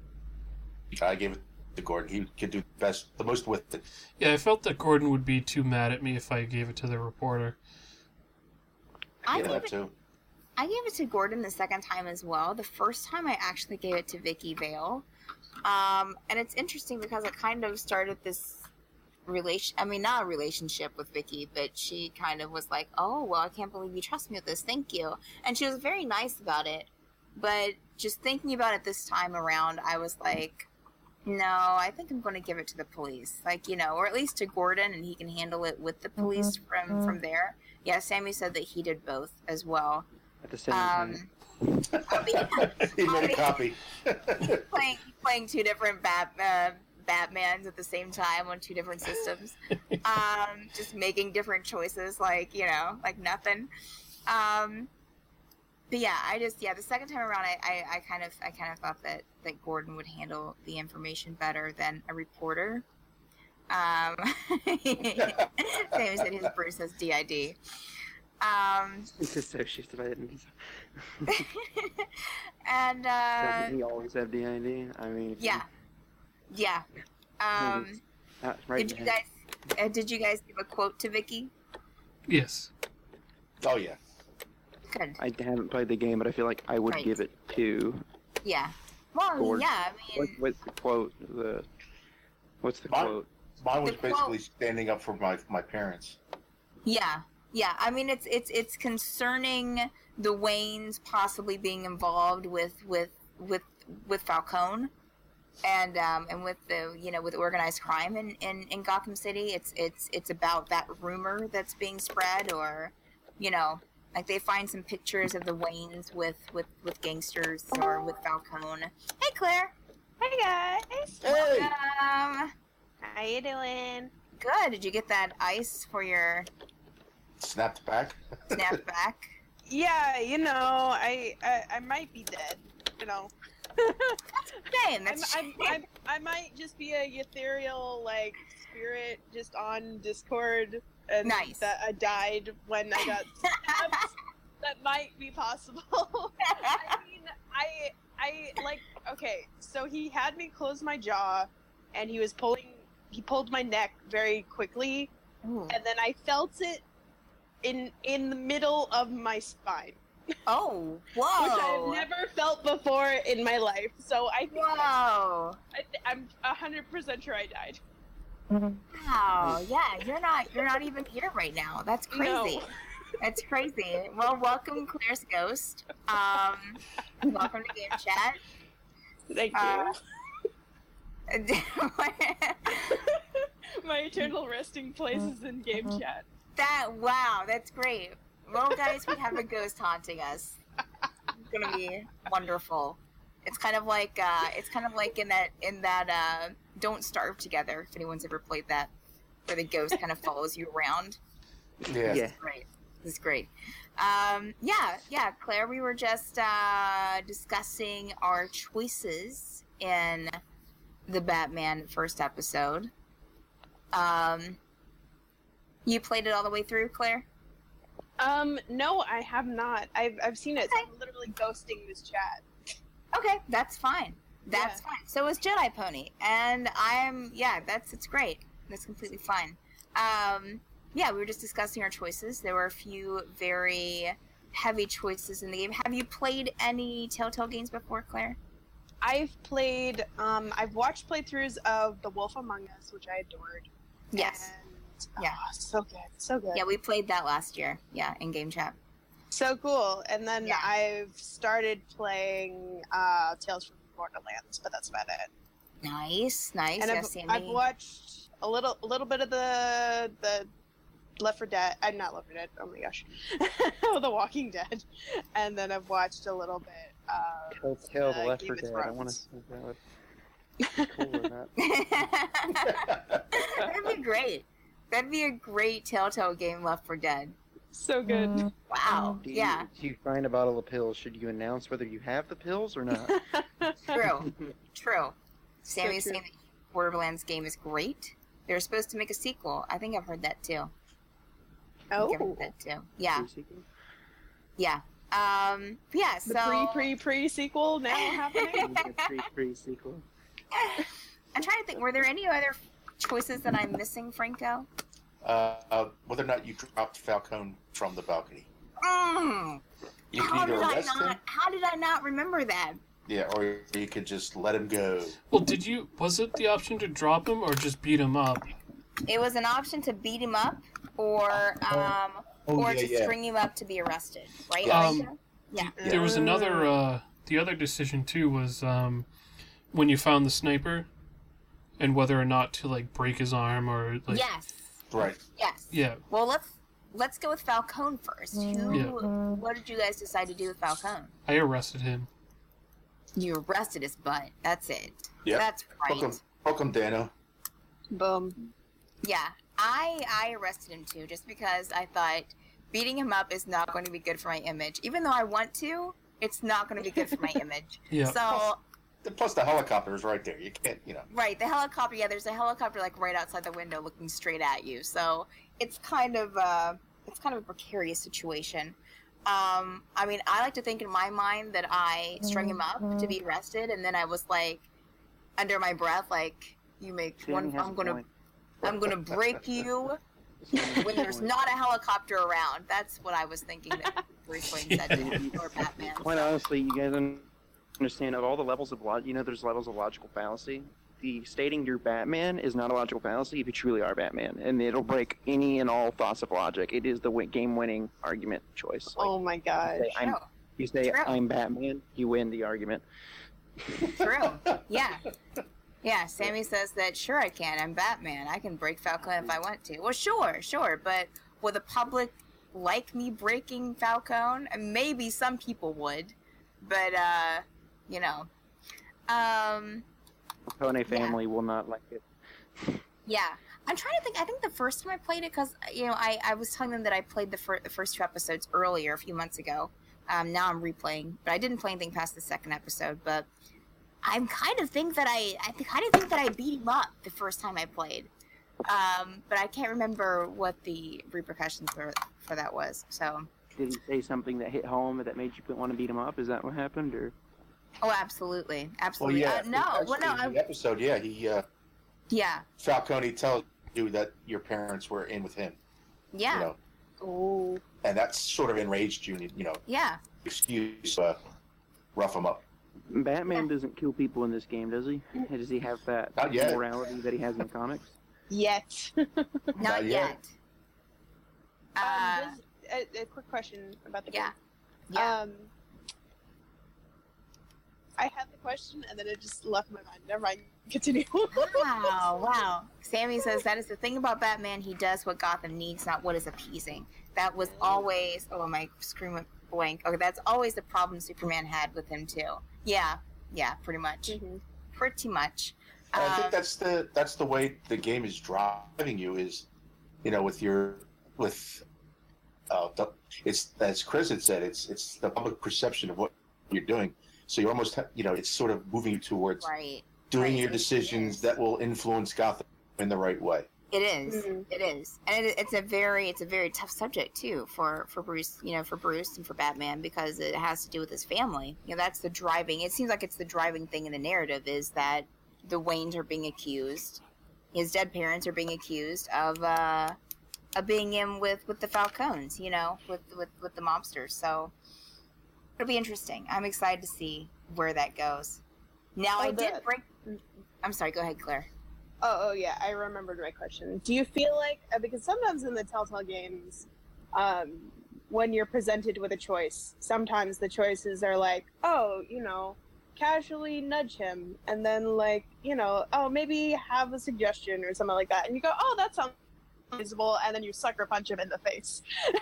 I gave it to Gordon. He could do best, the most with it. Yeah, I felt that Gordon would be too mad at me if I gave it to the reporter. I Yeah, gave that it too. I gave it to Gordon the second time as well. The first time I actually gave it to Vicky Vale. Um, and it's interesting because it kind of started this relation I mean not a relationship with Vicky, but she kind of was like, oh well, I can't believe you trust me with this, thank you. And she was very nice about it. but just thinking about it this time around, I was like, no, I think I'm going to give it to the police. Like, you know, or at least to Gordon, and he can handle it with the police mm-hmm. from, from there. Yeah, Sammy said that he did both as well. At the same um, time. I'll be, he I'll made be a copy. playing, playing two different Bat, uh, Batmans at the same time on two different systems. Um, just making different choices, like, you know, like nothing. Um, but yeah, I just, yeah, the second time around, I, I, I kind of, I kind of thought that, that Gordon would handle the information better than a reporter. Um, Sammy said his Bruce has D I D. Um, it's associated by it. And, uh... Doesn't he always have D I D? I mean... Yeah. Yeah. Um, right did you guys, uh, did you guys give a quote to Vicky? Yes. Oh, yeah. Good. I haven't played the game, but I feel like I would Right. give it to... Yeah. Well, Gordon. yeah, I What, mean... what's the quote? The What's the Mine- quote? Mine was The quote- basically standing up for my my parents. Yeah, yeah. I mean, it's it's it's concerning the Waynes possibly being involved with with with with Falcone, and um and with the you know with organized crime in, in, in Gotham City. It's it's it's about that rumor that's being spread, or you know, like they find some pictures of the Waynes with with with gangsters or with Falcone. Hey, Claire. Hey guys, Hey! Um, how you doing? good. Did you get that ice for your Snapped back. snapback? Yeah, you know, I I, I might be dead. You know, Same. I'm, That's I'm, I'm, I might just be a ethereal like spirit just on Discord, and Nice. that I died when I got stabbed. That might be possible. I mean, I I like okay. So he had me close my jaw, and he was pulling. He pulled my neck very quickly, Ooh. and then I felt it in in the middle of my spine, Oh, which whoa! I've never felt before in my life. So I think Whoa! I th- I'm a hundred percent sure I died. Wow! Yeah, you're not you're not even here right now. That's crazy. No. That's crazy. Well, welcome, Claire's Ghost. Um, welcome to Game Chat. Thank you. Uh, My eternal resting place is in game chat. that wow, that's great. Well, guys, we have a ghost haunting us. It's gonna be wonderful. It's kind of like uh, it's kind of like in that in that uh, Don't Starve Together. If anyone's ever played that, where the ghost kind of follows you around. Yeah. Yeah. Great. This is great. Um, yeah, yeah, Claire, we were just uh, discussing our choices in the Batman first episode. Um, you played it all the way through, Claire? Um, no, I have not. I've I've seen it. So Okay. I'm literally ghosting this chat. Okay, that's fine. That's Yeah. fine. So is Jedi Pony, and I'm yeah, that's it's great. That's completely fine. Um, yeah, we were just discussing our choices. There were a few very heavy choices in the game. Have you played any Telltale games before, Claire? I've played. Um, I've watched playthroughs of The Wolf Among Us, which I adored. Yes. And, Yeah. oh, so good, so good. Yeah, we played that last year. Yeah, in game chat. So cool. And then Yeah. I've started playing uh, Tales from Borderlands, but that's about it. Nice, nice. And yeah, I've, Sammy. I've watched a little, a little bit of the the Left four Dead. I'm not Left four Dead. Oh my gosh, The Walking Dead. And then I've watched a little bit. Uh, Telltale, The uh, Left Game four of Dead. I want to Thrones. see if that would be cool or not. That'd be great. That'd be a great Telltale game, Left four Dead. so good. Wow. Do you, Yeah, do you find a bottle of pills? Should you announce whether you have the pills or not? true. True. Sammy's true. saying that Borderlands game is great. They're supposed to make a sequel. I think I've heard that too. I think I've Oh, heard that too. Yeah, Pre-sequel? yeah. Um, yeah, the so... pre pre pre sequel now happening. The pre pre sequel. I'm trying to think, were there any other choices that I'm missing, Franco? Uh, uh, whether or not you dropped Falcone from the balcony. Mm. You How can did either I arrest not? him, How did I not remember that? yeah, or you could just let him go. Well, did you? Was it the option to drop him or just beat him up? It was an option to beat him up, or um, Oh, or yeah, to yeah. string him up to be arrested, right? Yes. Franco? Yeah. There was another uh, the other decision too was um, when you found the sniper, and whether or not to like break his arm or like. Yes. Right. Yes. Yeah. Well, let's let's go with Falcone first. Who? Yeah. What did you guys decide to do with Falcone? I arrested him. You arrested his butt. That's it. Yeah. That's right. Welcome, welcome, Dano. Boom. Yeah, I I arrested him too, just because I thought beating him up is not going to be good for my image. Even though I want to, it's not going to be good for my image. Yeah. So, Plus, the helicopter is right there. You can't, you know. right, the helicopter. Yeah, there's a helicopter like right outside the window, looking straight at you. So it's kind of uh, it's kind of a precarious situation. Um, I mean, I like to think in my mind that I strung him up to be arrested, and then I was like, under my breath, like, you make Sammy one. has I'm a gonna. point. I'm gonna break you when there's not a helicopter around. That's what I was thinking that Bruce Wayne said to him, or Batman. Quite honestly, you guys un- understand of all the levels of log, you know, there's levels of logical fallacy. The stating you're Batman is not a logical fallacy if you truly are Batman, and it'll break any and all thoughts of logic. It is the win- game-winning argument choice. Like, Oh my god. you say, I'm, True. you say True. I'm Batman, you win the argument. True. Yeah. Yeah, Sammy says that, sure I can. I'm Batman. I can break Falcone if I want to. Well, sure, sure. But will the public like me breaking Falcone? Uh, Maybe some people would. But, uh, you know. Um, Kone family will not like it. yeah. I'm trying to think. I think the first time I played it, because, you know, I, I was telling them that I played the, fir- the first two episodes earlier, a few months ago. Um, now I'm replaying. But I didn't play anything past the second episode. But I kind of think that I, I kind of think that I beat him up the first time I played, um, but I can't remember what the repercussions for for that was. So, Did he say something that hit home that made you want to beat him up? Is that what happened, or? oh, absolutely, Well, absolutely. yeah. Uh, no, well, no, actually, in I, the episode, yeah, he uh, yeah, Falcone tells you that your parents were in with him. yeah, You know, Oh. and that's sort of enraged you. You know, yeah. excuse uh, rough him up. Batman doesn't kill people in this game, does he? Does he have that Not yet. morality that he has in the comics? Yet. Not, Not yet. yet. Uh, um, this, a, a quick question about the yeah, game. yeah. Um, I had the question and then it just left my mind. Never mind. Continue. Wow, wow. Sammy says that is the thing about Batman. He does what Gotham needs, not what is appeasing. That was always. Oh, my screen went blank. Okay, that's always the problem Superman had with him too. Yeah, yeah, pretty much, Mhm. pretty much. And I Um, think that's the that's the way the game is driving you is, you know, with your with, uh, the, it's as Chris had said, it's it's the public perception of what you're doing. So you almost ha- you know it's sort of moving you towards right. doing right. your decisions that will influence Gotham in the right way. It is. Mhm. It is, and it, it's a very, it's a very tough subject too for for Bruce. You know, for Bruce and for Batman because it has to do with his family. You know, that's the driving. It seems like it's the driving thing in the narrative is that the Waynes are being accused, his dead parents are being accused of uh, of being in with with the Falcones. You know, with with with the mobsters. So it'll be interesting. I'm excited to see where that goes. Now Oh, I did the- break. I'm sorry. Go ahead, Claire. Oh, oh yeah, I remembered my question. Do you feel like uh, because sometimes in the Telltale games, um, when you're presented with a choice, sometimes the choices are like, oh, you know, casually nudge him, and then like, you know, oh, maybe have a suggestion or something like that, and you go, oh, that sounds reasonable, and then you sucker punch him in the face.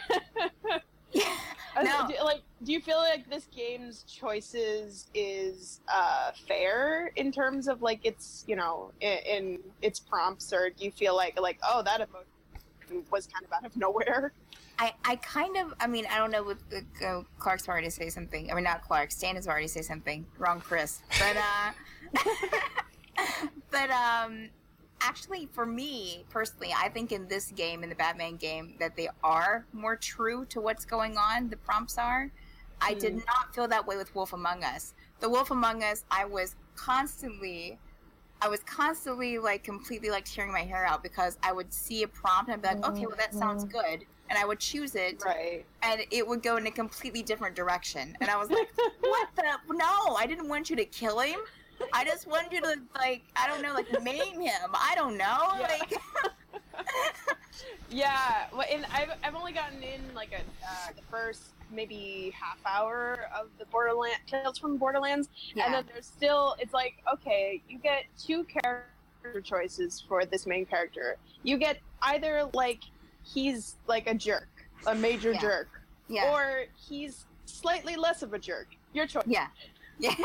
No. Do, like, do you feel like this game's choices is uh, fair in terms of like its, you know, in, in its prompts, or do you feel like like oh that emotion was kind of out of nowhere? I, I kind of, I mean, I don't know, with uh, Clark's already say something. I mean, not Clark, Stan has already say something. Wrong Chris. But, uh, but, um, actually, for me, personally, I think in this game, in the Batman game, that they are more true to what's going on, the prompts are. I did Mm. not feel that way with Wolf Among Us. The Wolf Among Us, I was constantly... I was constantly, like, completely, like, tearing my hair out because I would see a prompt and I'd be like, okay, well, that sounds good. And I would choose it, Right. and it would go in a completely different direction. And I was like, what the? No, I didn't want you to kill him. I just wanted you to, like, I don't know, like, maim him. I don't know. Yeah. Like, Yeah, well, and I've I've only gotten in like a uh, the first maybe half hour of the Borderland Tales from Borderlands, Yeah. and then there's still it's like okay, you get two character choices for this main character. You get either like he's like a jerk, a major Yeah. jerk, Yeah. or he's slightly less of a jerk. Your choice. Yeah. Yeah.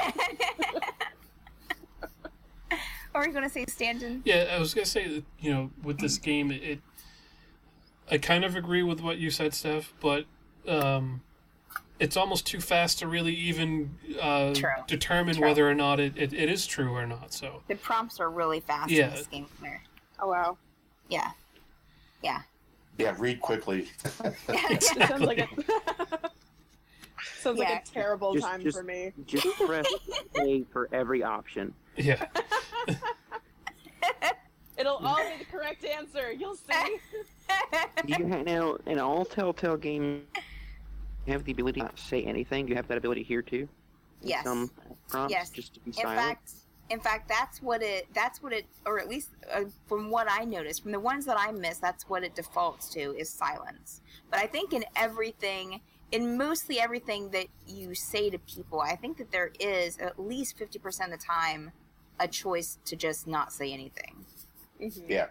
Or are you going to say Stanton? Yeah, I was gonna say that, you know, with this game, it, it I kind of agree with what you said, Steph, but um, it's almost too fast to really even uh, True. determine True. whether or not it, it, it is true or not. So The prompts are really fast Yeah. in this game. Claire. Oh wow. Yeah. Yeah. Yeah, read quickly. It sounds like a sounds Yeah. like a terrible Just- time just- for me. Just press A for every option. yeah, It'll all be the correct answer. You'll see. Do you have, now, in all Telltale games, you have the ability to not say anything? Do you have that ability here too? Yes. Some prompts Yes. just to be In silent? fact, in fact, that's what it. That's what it, or at least uh, from what I noticed, from the ones that I missed, that's what it defaults to is silence. But I think in everything, in mostly everything that you say to people, I think that there is at least fifty percent of the time a choice to just not say anything. Mhm. Yeah.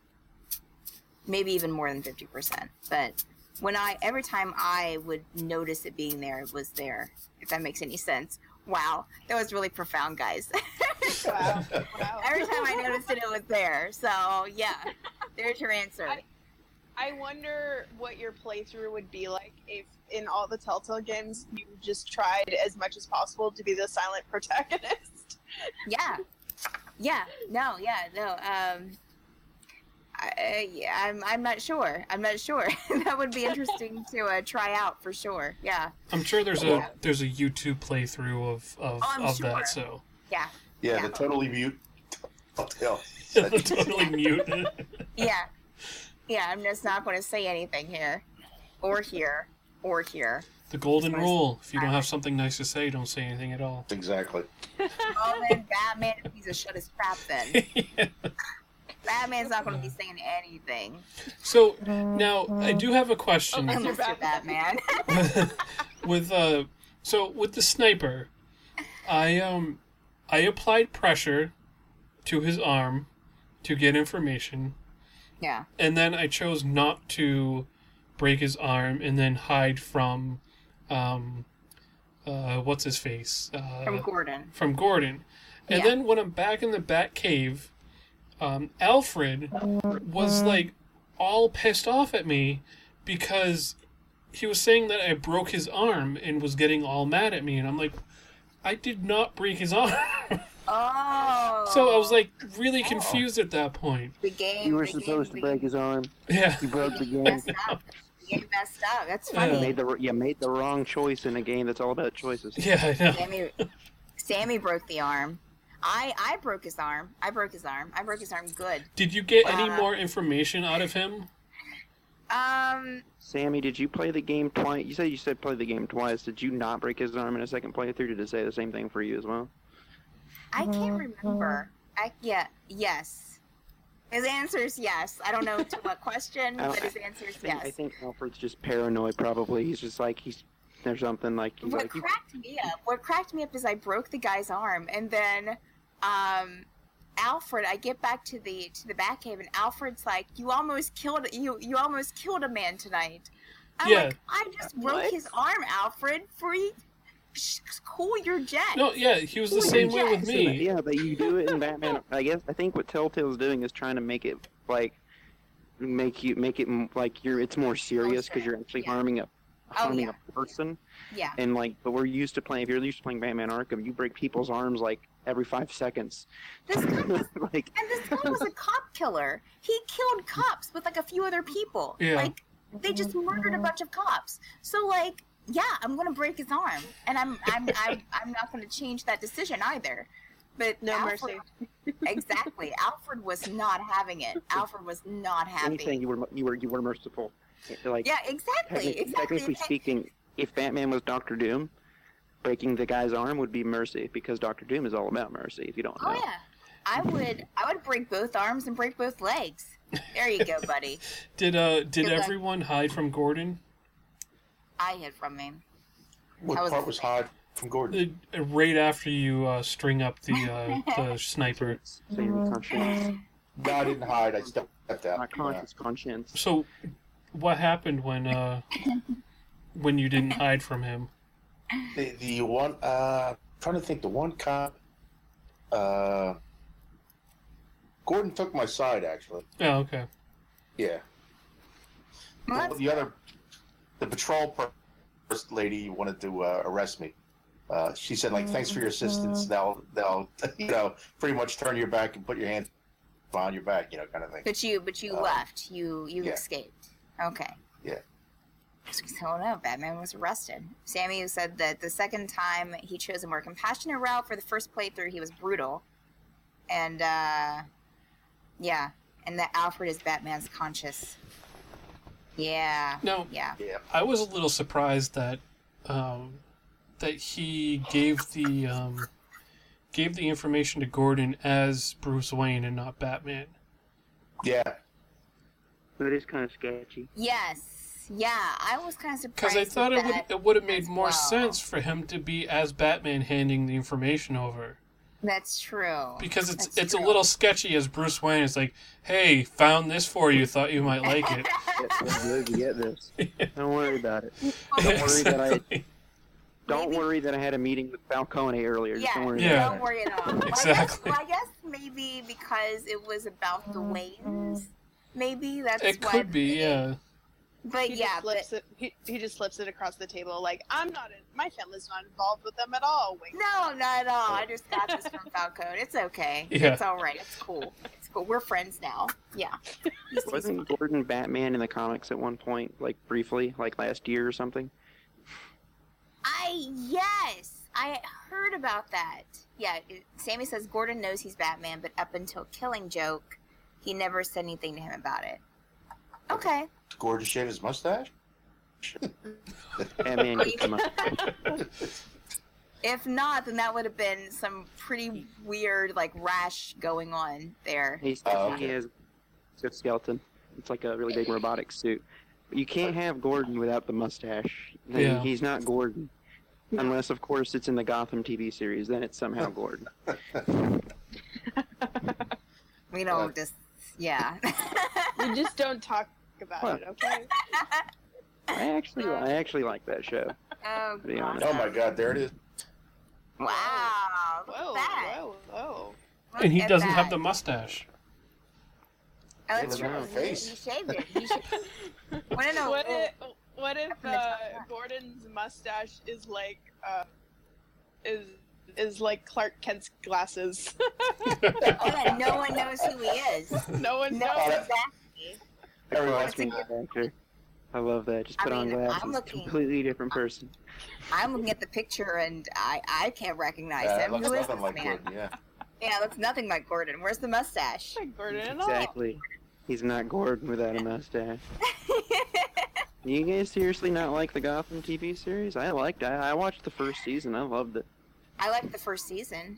Maybe even more than fifty percent. But when I, every time I would notice it being there, it was there. If that makes any sense. Wow, that was really profound, guys. Wow. Wow. Every time I noticed it, it was there. So, yeah, there's your answer. I- I wonder what your playthrough would be like if, in all the Telltale games, you just tried as much as possible to be the silent protagonist. Yeah. Yeah. No, yeah, no. Um, I, uh, yeah, I'm, I'm not sure. I'm not sure. That would be interesting to uh, try out for sure. Yeah. I'm sure there's Yeah. a there's a YouTube playthrough of of, Oh, I'm of sure. that. So Yeah. Yeah, Yeah. the totally mute. Telltale. totally mute. Yeah. Yeah, I'm just not going to say anything here. Or here. Or here. The golden Nice. rule: if you don't have something nice to say, don't say anything at all. Exactly. Oh, then Batman needs to shut his trap then. Yeah. Batman's not going to be saying anything. So now I do have a question. Oh, Mister Batman. with uh so with the sniper, I um I applied pressure to his arm to get information, Yeah. and then I chose not to break his arm and then hide from um uh what's his face? Uh From Gordon. from Gordon. And Yeah. then when I'm back in the Bat Cave, um, Alfred was like all pissed off at me because he was saying that I broke his arm and was getting all mad at me, and I'm like, I did not break his arm. Oh. So I was like really confused at that point. the game. You were the game, supposed to the break his arm. Yeah. You broke the game. messed up. You messed up. That's Yeah. You funny. made the you made the wrong choice in a game that's all about choices. Yeah, I know. Sammy, Sammy broke the arm. I I broke his arm. I broke his arm. I broke his arm good. Did you get any Uh, more information out of him? Um, Sammy, did you play the game twice? You said you said play the game twice. Did you not break his arm in a second playthrough? Did it say the same thing for you as well? I can't remember. I yeah yes. His answer is yes. I don't know to what question, I don't- but his answer I is think, I yes. think Alfred's just paranoid. Probably he's just like he's there's something like he's What like you, cracked me up? What cracked me up is I broke the guy's arm, and then, um, Alfred. I get back to the to the Batcave, and Alfred's like, "You almost killed you. You almost killed a man tonight." I'm Yeah. like, "I just broke What? his arm, Alfred. Free, sh- cool your jet." No, yeah, he was the Ooh, same way yeah. with me. yeah, but you do it in Batman. I guess I think what Telltale's doing is trying to make it like make you make it m- like you're it's more serious because you're actually Yeah. harming a harming yeah. a person. Yeah. And like, but we're used to playing. If you're used to playing Batman Arkham, you break people's arms like every five seconds. This guy was, like, and this guy was a cop killer. He killed cops with like a few other people. Yeah. Like they just murdered a bunch of cops. So like, yeah, I'm gonna break his arm, and I'm I'm I'm, I'm not gonna change that decision either. But No Alfred, mercy. exactly. Alfred was not having it. Alfred was not happy. anything you were you were you were merciful. Like, Yeah, exactly. technic- Exactly. technically speaking, if Batman was Doctor Doom, breaking the guy's arm would be mercy because Doctor Doom is all about mercy. If you don't know. Oh yeah, I would. I would break both arms and break both legs. There you go, buddy. Did uh did Good luck. everyone hide from Gordon? I hid from him. What I was- part was hard from Gordon? Uh, right after you uh, string up the uh, the sniper. Sammy conscience. No, I didn't hide. I stepped out. Not conscious, conscience. So, what happened when uh, when you didn't hide from him? The the one uh trying to think the one cop uh Gordon took my side actually. Oh, okay. Yeah. Well, The, the other the patrol per- first lady wanted to uh, arrest me. Uh, she said like thanks for your assistance. They'll they'll you know pretty much turn your back and put your hands behind your back, you know, kind of thing. But you, but you Uh, left. You, you yeah. escaped. Okay. Yeah. So no, Batman was arrested. Sammy said that the second time he chose a more compassionate route. For the first playthrough, he was brutal, and uh, yeah, and that Alfred is Batman's conscious. Yeah. Now, Yeah. Yeah. I was a little surprised that um, that he gave the um, gave the information to Gordon as Bruce Wayne and not Batman. Yeah. That is kind of sketchy. Yes. Yeah. I was kind of surprised. Because I thought with it would that it would have made as more well. sense for him to be as Batman handing the information over. That's true. Because it's That's it's a true. little sketchy as Bruce Wayne. It's like, hey, found this for you. Thought you might like it. Get, get this. Don't worry about it. Don't worry that I Exactly. don't Maybe- worry that I had a meeting with Falcone earlier. Just Yeah, don't worry Yeah. about don't worry at all. Well, Exactly. I, guess, well, I guess maybe because it was about the Waynes, maybe that's It why. could be, yeah. But He yeah, just but flips it. He, he just flips it across the table. Like I'm not. In, my family's not involved with them at all. Wait. no, not at all. I just got this from Falcone. It's okay. Yeah. It's all right. It's cool. It's cool. We're friends now. Yeah. He's- it. he's Wasn't Gordon Batman in the comics at one point, like briefly, like last year or something? I yes, I heard about that. Yeah, it, Sammy says Gordon knows he's Batman, but up until Killing Joke, he never said anything to him about it. Okay. Gordon shaved his mustache? Batman Well, gets him up. If not, then that would have been some pretty weird, like, rash going on there. He's Oh, he okay. has a skeleton. It's like a really big robotic suit. But you can't have Gordon without the mustache. Then Yeah. He's not Gordon. Unless, of course, it's in the Gotham T V series. Then it's somehow Gordon. We don't Uh, just, yeah. We just don't talk about What? it. Okay. I actually, I actually like that show. Oh, To be God. honest. Oh my god, there it is. Wow. Look Whoa. at that. Whoa. Whoa. Look And he at doesn't that. have the mustache. Oh, that's Look at true. her He, face. he shaved it. He shaved it. Well, no, no, What well, if? What if from the uh, top down. Gordon's mustache is like uh, is is like Clark Kent's glasses? oh, yeah, no one knows who he is. no one No, knows. exactly. Everyone Well, wants that's me good actor. I love that. Just I put on mean, I'm glasses. looking- Completely different person. I'm looking at the picture and I, I can't recognize Yeah, it him. looks Who is nothing this like man? Gordon, yeah. Yeah, it looks nothing like Gordon. Where's the mustache? Like Gordon at all. Exactly. He's not Gordon without a mustache. You guys seriously not like the Gotham T V series? I liked it. I I watched the first season. I loved it. I liked the first season,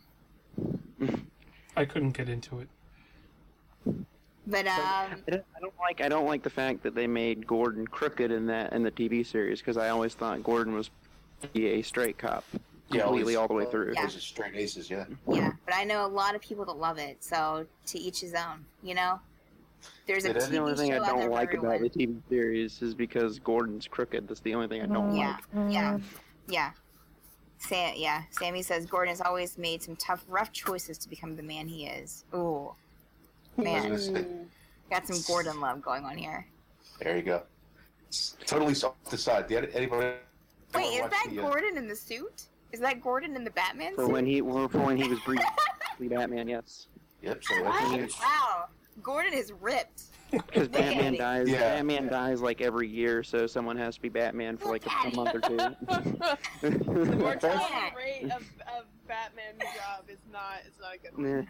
I couldn't get into it. but um, I don't, I don't like. I don't like the fact that they made Gordon crooked in that in the T V series because I always thought Gordon was a straight cop Yeah, completely always- all the way through. Yeah. Those are straight aces, yeah. yeah. But I know a lot of people that love it. So to each his own. You know, there's a Yeah, That's T the V only thing I show out there don't for like everyone. about the T V series is because Gordon's crooked. That's the only thing I don't Yeah, like. yeah, yeah. Sam, yeah. Sammy says Gordon has always made some tough, rough choices to become the man he is. Ooh, I was man, gonna say, got some Gordon love going on here. there you go. It's totally off the side. Did anybody Wait, is watch that the, uh, Gordon in the suit? Is that Gordon in the Batman For suit? when he for when he was briefly Batman, yes. Yep, so What? that's Wow, Gordon is ripped. Because Batman Really? dies. Yeah. Batman dies like every year, so someone has to be Batman for like a, a month or two. The mortality Yeah. rate of, of Batman's job is not is not a good one.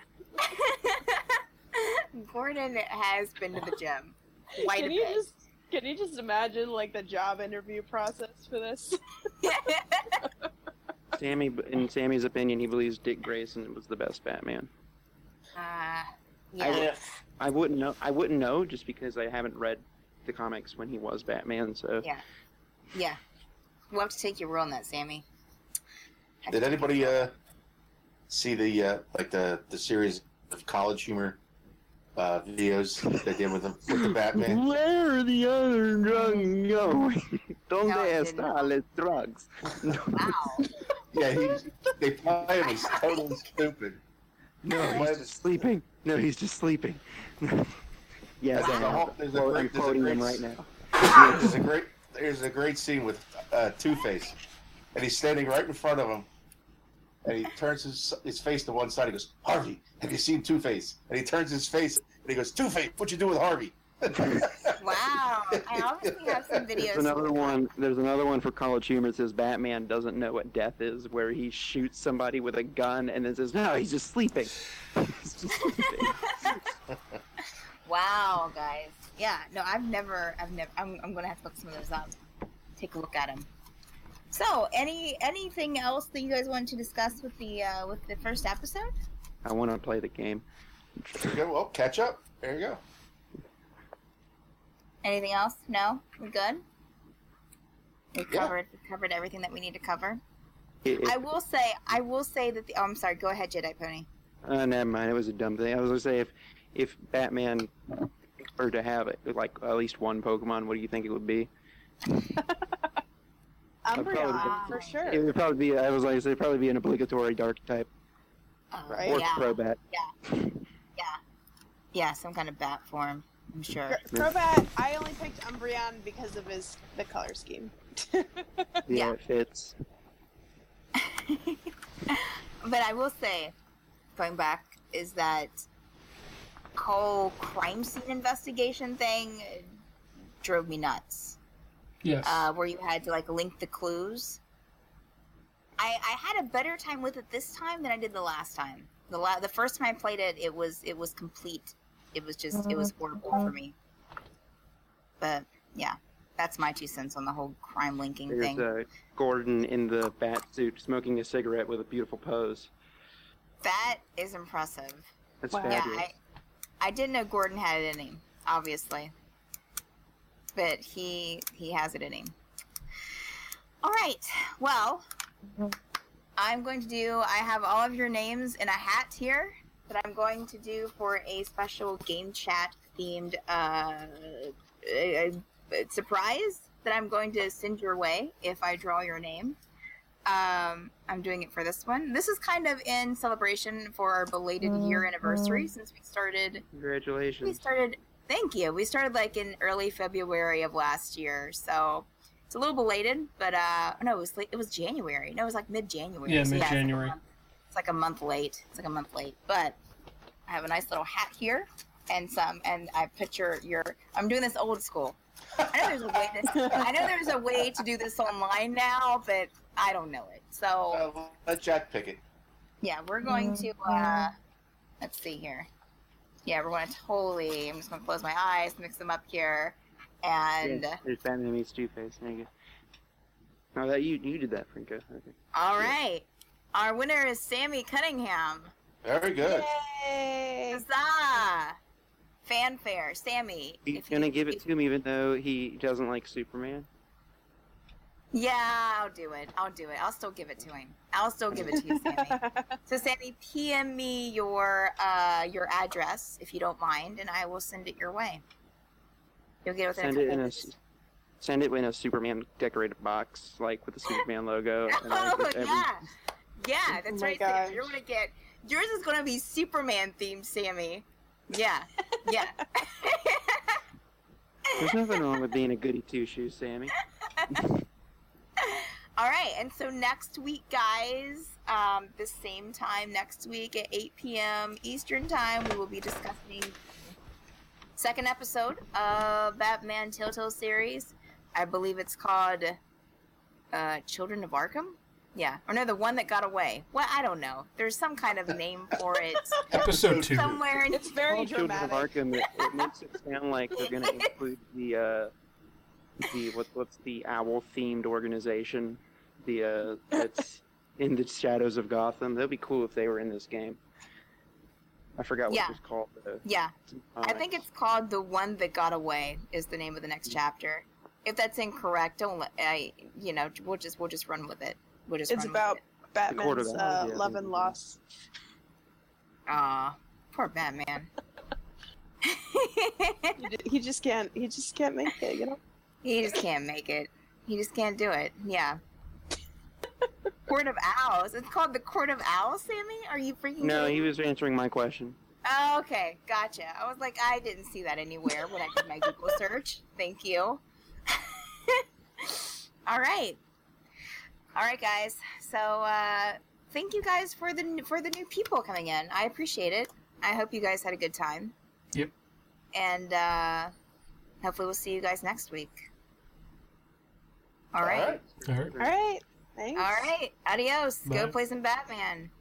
Nah. Gordon has been to the gym quite Can a you bit. just can you just imagine like the job interview process for this? Sammy, in Sammy's opinion, he believes Dick Grayson was the best Batman. uh, I, yeah. would, I wouldn't know. I wouldn't know just because I haven't read the comics when he was Batman. So Yeah. Yeah. We'll have to take your role on that, Sammy. Have Did to- anybody uh, see the uh, like the the series of College Humor uh, videos they did with the with the Batman? Where are the other drugs going? Donde No, I están las drugs? Wow. Yeah, he they play him as totally stupid. No, Why he's is- just sleeping. No, he's just sleeping. Yes, There's I a know. whole- there's a Well, great- I'm there's a quoting great him s- right now. There's a great there's a great scene with uh, Two-Face, and he's standing right in front of him, and he turns his his face to one side. He goes, "Harvey, have you seen Two-Face?" And he turns his face and he goes, "Two-Face, what you do with Harvey?" Wow. I obviously have some videos. There's another one. There's another one for College Humor that says Batman doesn't know what death is, where he shoots somebody with a gun and then says, "No, he's just sleeping." He's just sleeping. Wow, guys. Yeah. No, I've never. I've never. I'm. I'm gonna have to look some of those up. Take a look at them. So, any anything else that you guys want to discuss with the uh, with the first episode? I want to play the game. There you go. Well, catch up. There you go. Anything else? No. We good? We Yeah. covered. We covered everything that we need to cover. It, it, I will say. I will say that the. Oh, I'm sorry. Go ahead, Jedi Pony. uh, never mind. It was a dumb thing. I was gonna say if if Batman were to have it, like at least one Pokemon, what do you think it would be? Umbreon, Wow. for sure. It would probably be. I was like, it'd probably be an obligatory Dark type Uh, Right. or Yeah. Crobat. Yeah. Some kind of bat form. I'm sure. Cro- Crobat, I only picked Umbreon because of his the color scheme. Yeah, Yeah. it fits. But I will say, going back, is that whole crime scene investigation thing drove me nuts. Yes. Uh, where you had to like link the clues. I I had a better time with it this time than I did the last time. The la- the first time I played it, it was it was complete. It was just it was horrible for me. But yeah, that's my two cents on the whole crime linking There's thing. uh, Gordon in the bat suit smoking a cigarette with a beautiful pose. That is impressive. That's Wow. Yeah, fabulous. I, I didn't know Gordon had it in him, obviously, but he he has it in him. All right, well, I'm going to do. I have all of your names in a hat here that I'm going to do for a special game chat themed uh, uh, surprise that I'm going to send your way if I draw your name. Um, I'm doing it for this one. This is kind of in celebration for our belated year anniversary since we started. We Congratulations. started. Thank you. We started like in early February of last year, so it's a little belated. But uh, no, it was late, it was January. No, it was like mid-January. Yeah, So, it's like a mid-January. month- It's like a month late. It's like a month late. But I have a nice little hat here and some, and I picture your. I'm doing this old school. I know there's a way. To, I know there's a way to do this online now, but I don't know it. So Uh, let Jack pick it. yeah, we're going to. Uh, let's see here. Yeah, we're going to totally. I'm just going to close my eyes, mix them up here, and Yeah, there's Batman meets Two-Face. There you go. Oh, that you you did that, Franco. Okay. all right. Our winner is Sammy Cunningham. Very good. Yay! Huzzah! Fanfare, Sammy. He's if you- gonna give it if- to me even though he doesn't like Superman. Yeah, I'll do it. I'll do it. I'll still give it to him. I'll still give it to you, Sammy. So, Sammy, P M me your uh, your address if you don't mind, and I will send it your way. You'll get it within Send a it couple in a of s- days. send it in a Superman decorated box, like with the Superman logo. And I Oh just- every- yeah, yeah, that's my right. Sammy. gosh. You're gonna get yours is gonna be Superman themed, Sammy. Yeah, yeah. There's nothing wrong with being a goody two shoes, Sammy. All right, and so next week, guys, um, the same time next week at eight p.m. Eastern Time, we will be discussing second episode of Batman Telltale series. I believe it's called uh, Children of Arkham. Yeah, or no, the one that got away. Well, I don't know. There's some kind of name for it Episode two. somewhere. In- It's very Called Children of dramatic. Arkham. It, it makes it sound like they're gonna include the uh, the what what's the owl themed organization, the uh, that's in the shadows of Gotham. That'd be cool if they were in this game. I forgot what Yeah. it was called. Uh, yeah, uh, I think it's called The One That Got Away is the name of the next chapter. if that's incorrect, don't let I. You know, we'll just we'll just run with it. We'll just. It's run about with Court of Batman's Owls, uh, yeah, I love think and it loss. it. Aw, poor Batman. He ju- He just can't. He just can't make it. You know. He just can't make it. He just can't do it. Yeah. Court of Owls. It's called the Court of Owls, Sammy? Are you freaking No, kidding he me? was answering my question. Oh, okay, gotcha. I was like, I didn't see that anywhere when I did my Google search. Thank you. All right, all right, guys. So, uh, thank you guys for the for the new people coming in. I appreciate it. I hope you guys had a good time. Yep. And uh, hopefully, we'll see you guys next week. All right. All right. All right. All right. Thanks. All right. Adios. Go Bye. play some Batman.